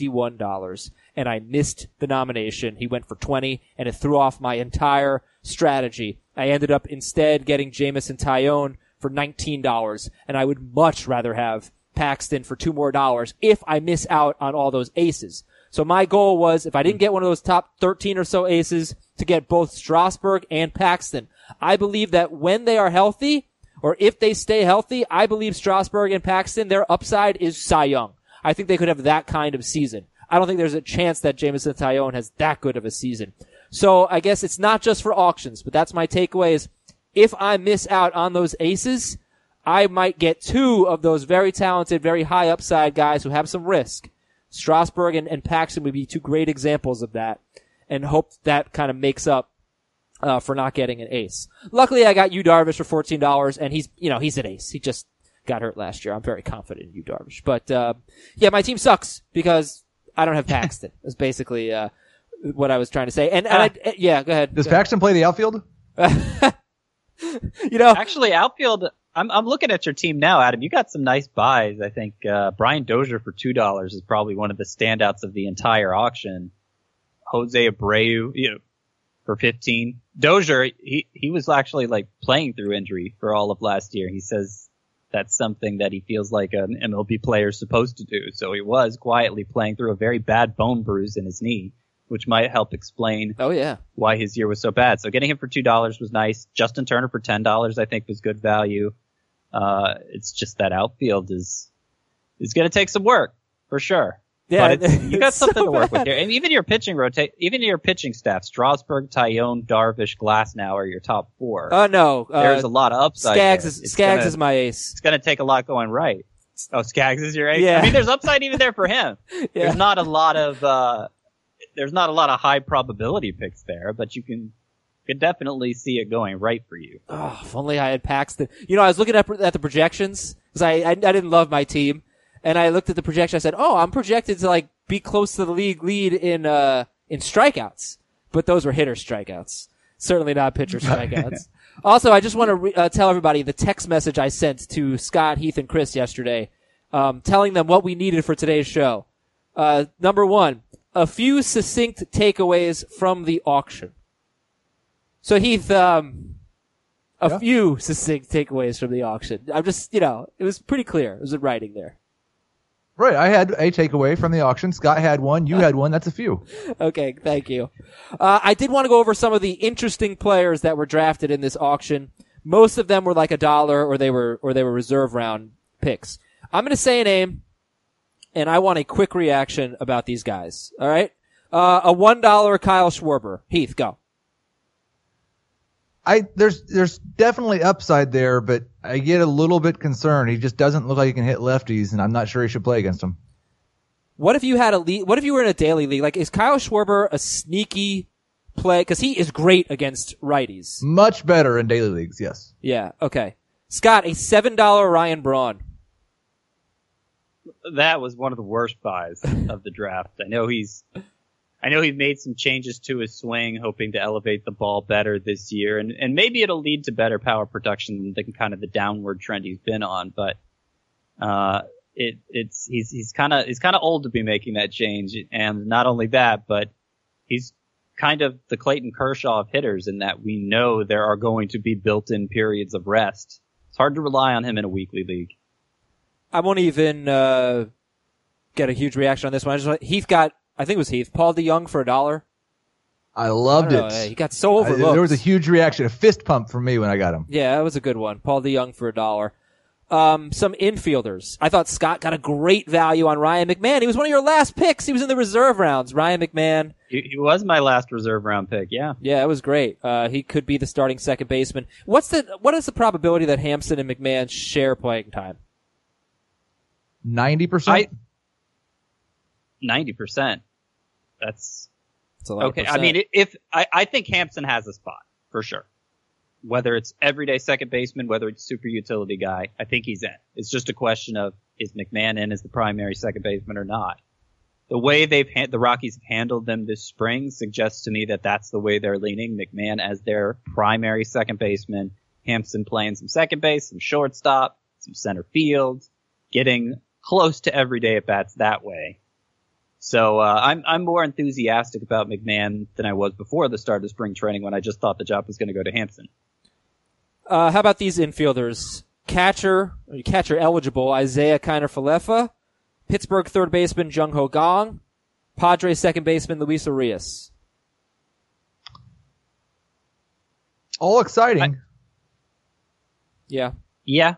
$21, and I missed the nomination. He went for $20, and it threw off my entire strategy. I ended up instead getting Jameson Taillon for $19, and I would much rather have Paxton for $2 more if I miss out on all those aces. So my goal was, if I didn't get one of those top 13 or so aces, to get both Strasburg and Paxton. I believe that when they are healthy, or if they stay healthy, I believe Strasburg and Paxton, their upside is Cy Young. I think they could have that kind of season. I don't think there's a chance that Jameson Taillon has that good of a season. So I guess it's not just for auctions, but that's my takeaway is, if I miss out on those aces, I might get two of those very talented, very high upside guys who have some risk. Strasburg and Paxton would be two great examples of that, and hope that kind of makes up for not getting an ace. Luckily, I got Yu Darvish for $14, and he's an ace. He just got hurt last year. I'm very confident in Yu Darvish. But yeah, my team sucks because I don't have Paxton. That's basically what I was trying to say. Yeah, go ahead. Does Paxton play the outfield? Actually, outfield. I'm looking at your team now, Adam. You got some nice buys. I think Brian Dozier for $2 is probably one of the standouts of the entire auction. Jose Abreu, for $15. Dozier, he was actually like playing through injury for all of last year. He says that's something that he feels like an MLB player is supposed to do. So he was quietly playing through a very bad bone bruise in his knee. which might help explain Oh, yeah. why his year was so bad. So getting him for $2 was nice. Justin Turner for $10 I think was good value. It's just that outfield is going to take some work for sure. Yeah, but you got it's something so to work with bad. here. And even your pitching even your pitching staff, Strasburg, Tyone, Darvish, Glasnow are your top four. No. There's a lot of upside. Skaggs is my ace. It's going to take a lot going right. Oh, Skaggs is your ace? Yeah. I mean, there's upside even there for him. Yeah. There's not a lot of high probability picks there, but you could definitely see it going right for you. Oh, if only I had Paxton. I was looking at the projections because I didn't love my team, and I looked at the projection. I said, "Oh, I'm projected to be close to the league lead in strikeouts," but those were hitter strikeouts, certainly not pitcher strikeouts. Also, I just want to tell everybody the text message I sent to Scott, Heath, and Chris yesterday, telling them what we needed for today's show. Number one, a few succinct takeaways from the auction. So Heath, few succinct takeaways from the auction. I'm just, it was pretty clear. It was in writing there. Right. I had a takeaway from the auction. Scott had one. You had one. That's a few. Okay. Thank you. I did want to go over some of the interesting players that were drafted in this auction. Most of them were like $1 or they were reserve round picks. I'm going to say a name and I want a quick reaction about these guys. All right. A $1 Kyle Schwarber. Heath, go. There's definitely upside there, but I get a little bit concerned. He just doesn't look like he can hit lefties, and I'm not sure he should play against them. What if you had what if you were in a daily league? Is Kyle Schwarber a sneaky play? Because he is great against righties. Much better in daily leagues, yes. Yeah. Okay. Scott, a $7 Ryan Braun. That was one of the worst buys of the draft. I know he's made some changes to his swing, hoping to elevate the ball better this year, and maybe it'll lead to better power production than kind of the downward trend he's been on. But he's kind of old to be making that change, and not only that, but he's kind of the Clayton Kershaw of hitters in that we know there are going to be built-in periods of rest. It's hard to rely on him in a weekly league. I won't even get a huge reaction on this one. I think it was Heath. Paul DeYoung for $1. I loved it. He got so overlooked. There was a huge reaction, a fist pump from me when I got him. Yeah, that was a good one. Paul DeYoung for $1. Some infielders. I thought Scott got a great value on Ryan McMahon. He was one of your last picks. He was in the reserve rounds. Ryan McMahon. He was my last reserve round pick, yeah. Yeah, it was great. He could be the starting second baseman. What is the probability that Hampson and McMahon share playing time? 90%? 90%. That's a lot okay. of I mean, I think Hampson has a spot for sure. Whether it's everyday second baseman, whether it's super utility guy, I think he's in. It's just a question of, is McMahon in as the primary second baseman or not? The way the Rockies have handled them this spring suggests to me that that's the way they're leaning. McMahon as their primary second baseman, Hampson playing some second base, some shortstop, some center field, getting close to everyday at bats that way. So I'm more enthusiastic about McMahon than I was before the start of spring training when I just thought the job was going to go to Hampson. How about these infielders? Catcher eligible, Isaiah Kiner-Falefa. Pittsburgh third baseman, Jung Ho Gong. Padres second baseman, Luis Urias. All exciting. Yeah. Yeah.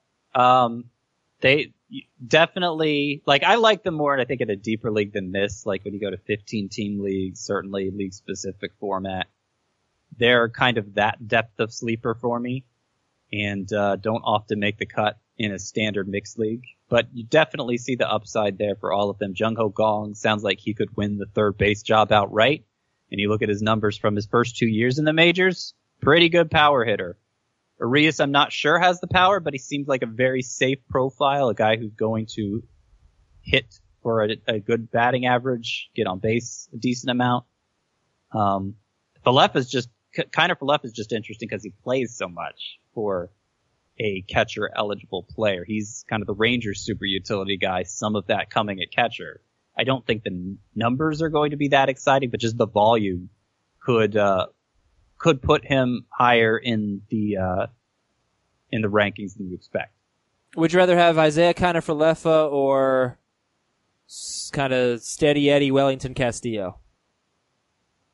They definitely, I like them more, I think, in a deeper league than this. Like when you go to 15-team leagues, certainly league-specific format. They're kind of that depth of sleeper for me and don't often make the cut in a standard mixed league. But you definitely see the upside there for all of them. Jung Ho Gong sounds like he could win the third base job outright. And you look at his numbers from his first 2 years in the majors, pretty good power hitter. Urias, I'm not sure has the power, but he seems like a very safe profile, a guy who's going to hit for a good batting average, get on base a decent amount. Falefa is just interesting because he plays so much for a catcher eligible player. He's kind of the Rangers super utility guy, some of that coming at catcher. I don't think the numbers are going to be that exciting, but just the volume could put him higher in the rankings than you expect. Would you rather have Isaiah Kiner-Falefa or kind of steady Eddie Wellington Castillo?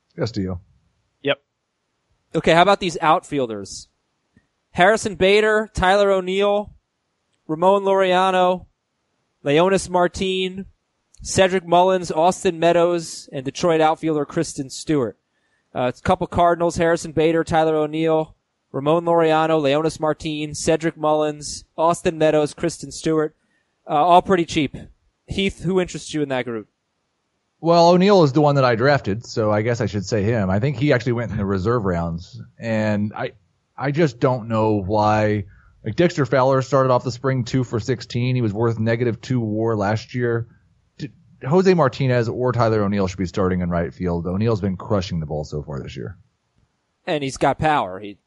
Yes to you. Yep. Okay, how about these outfielders? Harrison Bader, Tyler O'Neill, Ramon Laureano, Leonis Martin, Cedric Mullins, Austin Meadows, and Detroit outfielder Kristen Stewart. It's a couple Cardinals, Harrison Bader, Tyler O'Neill, Ramon Laureano, Leonis Martin, Cedric Mullins, Austin Meadows, Kristen Stewart. All pretty cheap. Heath, who interests you in that group? Well, O'Neill is the one that I drafted, so I guess I should say him. I think he actually went in the reserve rounds, and I just don't know why. Like Dexter Fowler started off the spring 2 for 16. He was worth -2 WAR last year. Jose Martinez or Tyler O'Neill should be starting in right field. O'Neill's been crushing the ball so far this year. And he's got power. He,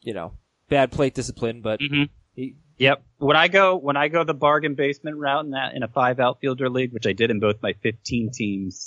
bad plate discipline, but Yep. When I go the bargain basement route in a 5 outfielder league, which I did in both my 15 teams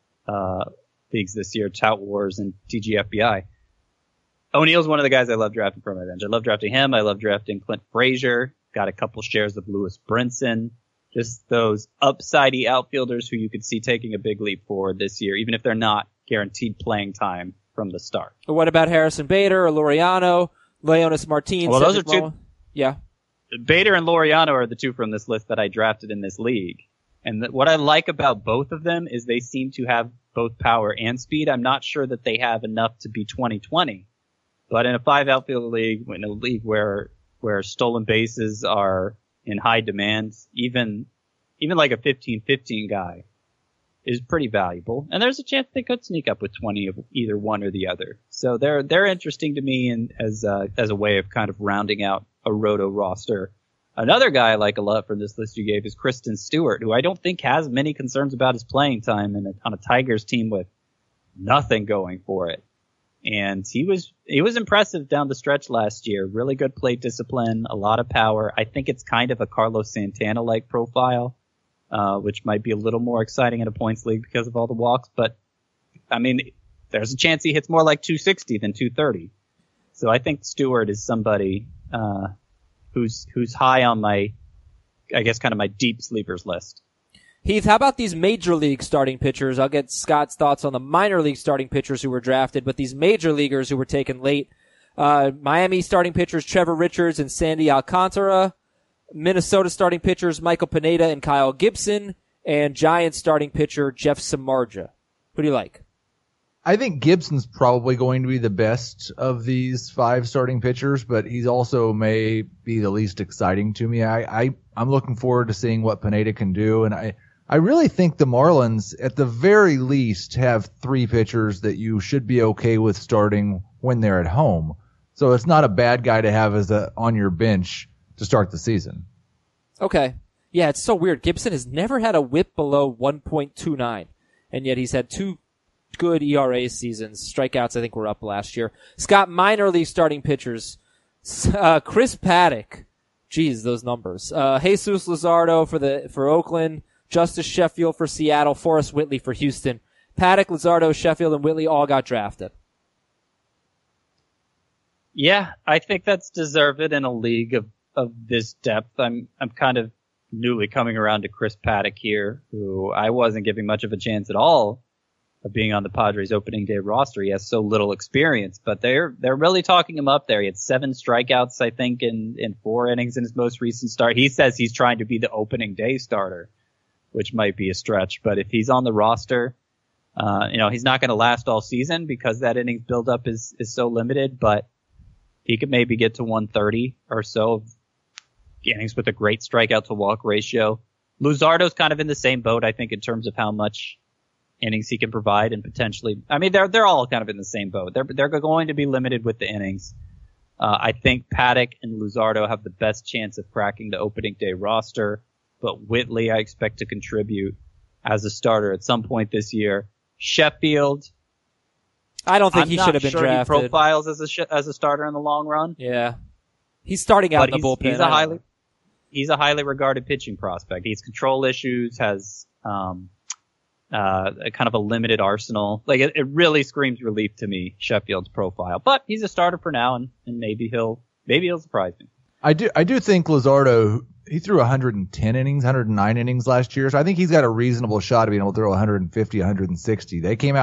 leagues this year, Tout Wars and TGFBI, O'Neill's one of the guys I love drafting from my bench. I love drafting him. I love drafting Clint Frazier. Got a couple shares of Lewis Brinson. Just those upsidey outfielders who you could see taking a big leap forward this year, even if they're not guaranteed playing time from the start. But what about Harrison Bader or Laureano, Leonis Martin? Well, those are two. Mullen? Yeah. Bader and Laureano are the two from this list that I drafted in this league. And what I like about both of them is they seem to have both power and speed. I'm not sure that they have enough to be 2020. But in a 5 outfielder league, in a league where stolen bases are in high demand, even like a 15-15 guy is pretty valuable. And there's a chance they could sneak up with 20 of either one or the other. So they're interesting to me and as a way of kind of rounding out a roto roster. Another guy I like a lot from this list you gave is Kristen Stewart, who I don't think has many concerns about his playing time on a Tigers team with nothing going for it. And he was impressive down the stretch last year. Really good plate discipline, a lot of power. I think it's kind of a Carlos Santana-like profile, which might be a little more exciting in a points league because of all the walks. But, I mean, there's a chance he hits more like 260 than 230. So I think Stewart is somebody who's high on my, I guess, kind of my deep sleepers list. Heath, how about these major league starting pitchers? I'll get Scott's thoughts on the minor league starting pitchers who were drafted, but these major leaguers who were taken late. Miami starting pitchers Trevor Richards and Sandy Alcantara. Minnesota starting pitchers Michael Pineda and Kyle Gibson. And Giants starting pitcher Jeff Samardzija. Who do you like? I think Gibson's probably going to be the best of these 5 starting pitchers, but he's also may be the least exciting to me. I'm looking forward to seeing what Pineda can do, and I really think the Marlins, at the very least, have 3 pitchers that you should be okay with starting when they're at home. So it's not a bad guy to have on your bench to start the season. Okay. Yeah, it's so weird. Gibson has never had a whip below 1.29, and yet he's had 2 good ERA seasons. Strikeouts, I think, were up last year. Scott, minor league starting pitchers. Chris Paddock. Jeez, those numbers. Jesus Luzardo for Oakland. Justice Sheffield for Seattle. Forrest Whitley for Houston. Paddock, Luzardo, Sheffield, and Whitley all got drafted. Yeah, I think that's deserved in a league of this depth. I'm kind of newly coming around to Chris Paddock here, who I wasn't giving much of a chance at all of being on the Padres opening day roster. He has so little experience, but they're really talking him up there. He had 7 strikeouts, I think, in 4 innings in his most recent start. He says he's trying to be the opening day starter, which might be a stretch, but if he's on the roster, he's not going to last all season because that innings buildup is so limited, but he could maybe get to 130 or so of innings with a great strikeout to walk ratio. Luzardo's kind of in the same boat, I think, in terms of how much innings he can provide and potentially, I mean, they're all kind of in the same boat. They're going to be limited with the innings. I think Paddock and Luzardo have the best chance of cracking the opening day roster, but Whitley I expect to contribute as a starter at some point this year. Sheffield, I don't think he should have been sure drafted. He profiles as a starter in the long run. Yeah. He's starting out in the bullpen. He's a highly regarded pitching prospect. He has control issues, has a kind of a limited arsenal. Like it really screams relief to me, Sheffield's profile. But he's a starter for now, and maybe he'll surprise me. I do think Luzardo, he threw 110 innings, 109 innings last year, so I think he's got a reasonable shot of being able to throw 150, 160. They came out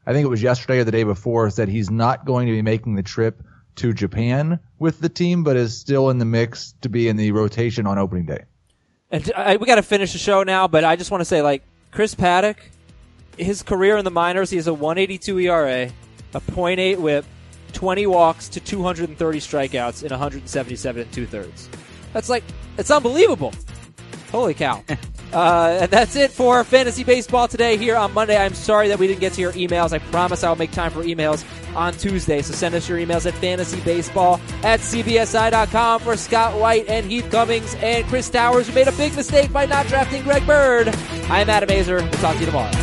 I think it was yesterday or the day before, said he's not going to be making the trip to Japan with the team, but is still in the mix to be in the rotation on opening day. And we got to finish the show now, but I just want to say, like, Chris Paddock, his career in the minors, he has a 1.82 ERA, a .8 WHIP, 20 walks to 230 strikeouts in 177 2/3. That's like, it's unbelievable. Holy cow. And that's it for Fantasy Baseball today here on Monday. I'm sorry that we didn't get to your emails. I promise I'll make time for emails on Tuesday. So send us your emails at fantasybaseball@cbsi.com. For Scott White and Heath Cummings and Chris Towers, who made a big mistake by not drafting Greg Bird, I'm Adam Azer. We'll talk to you tomorrow.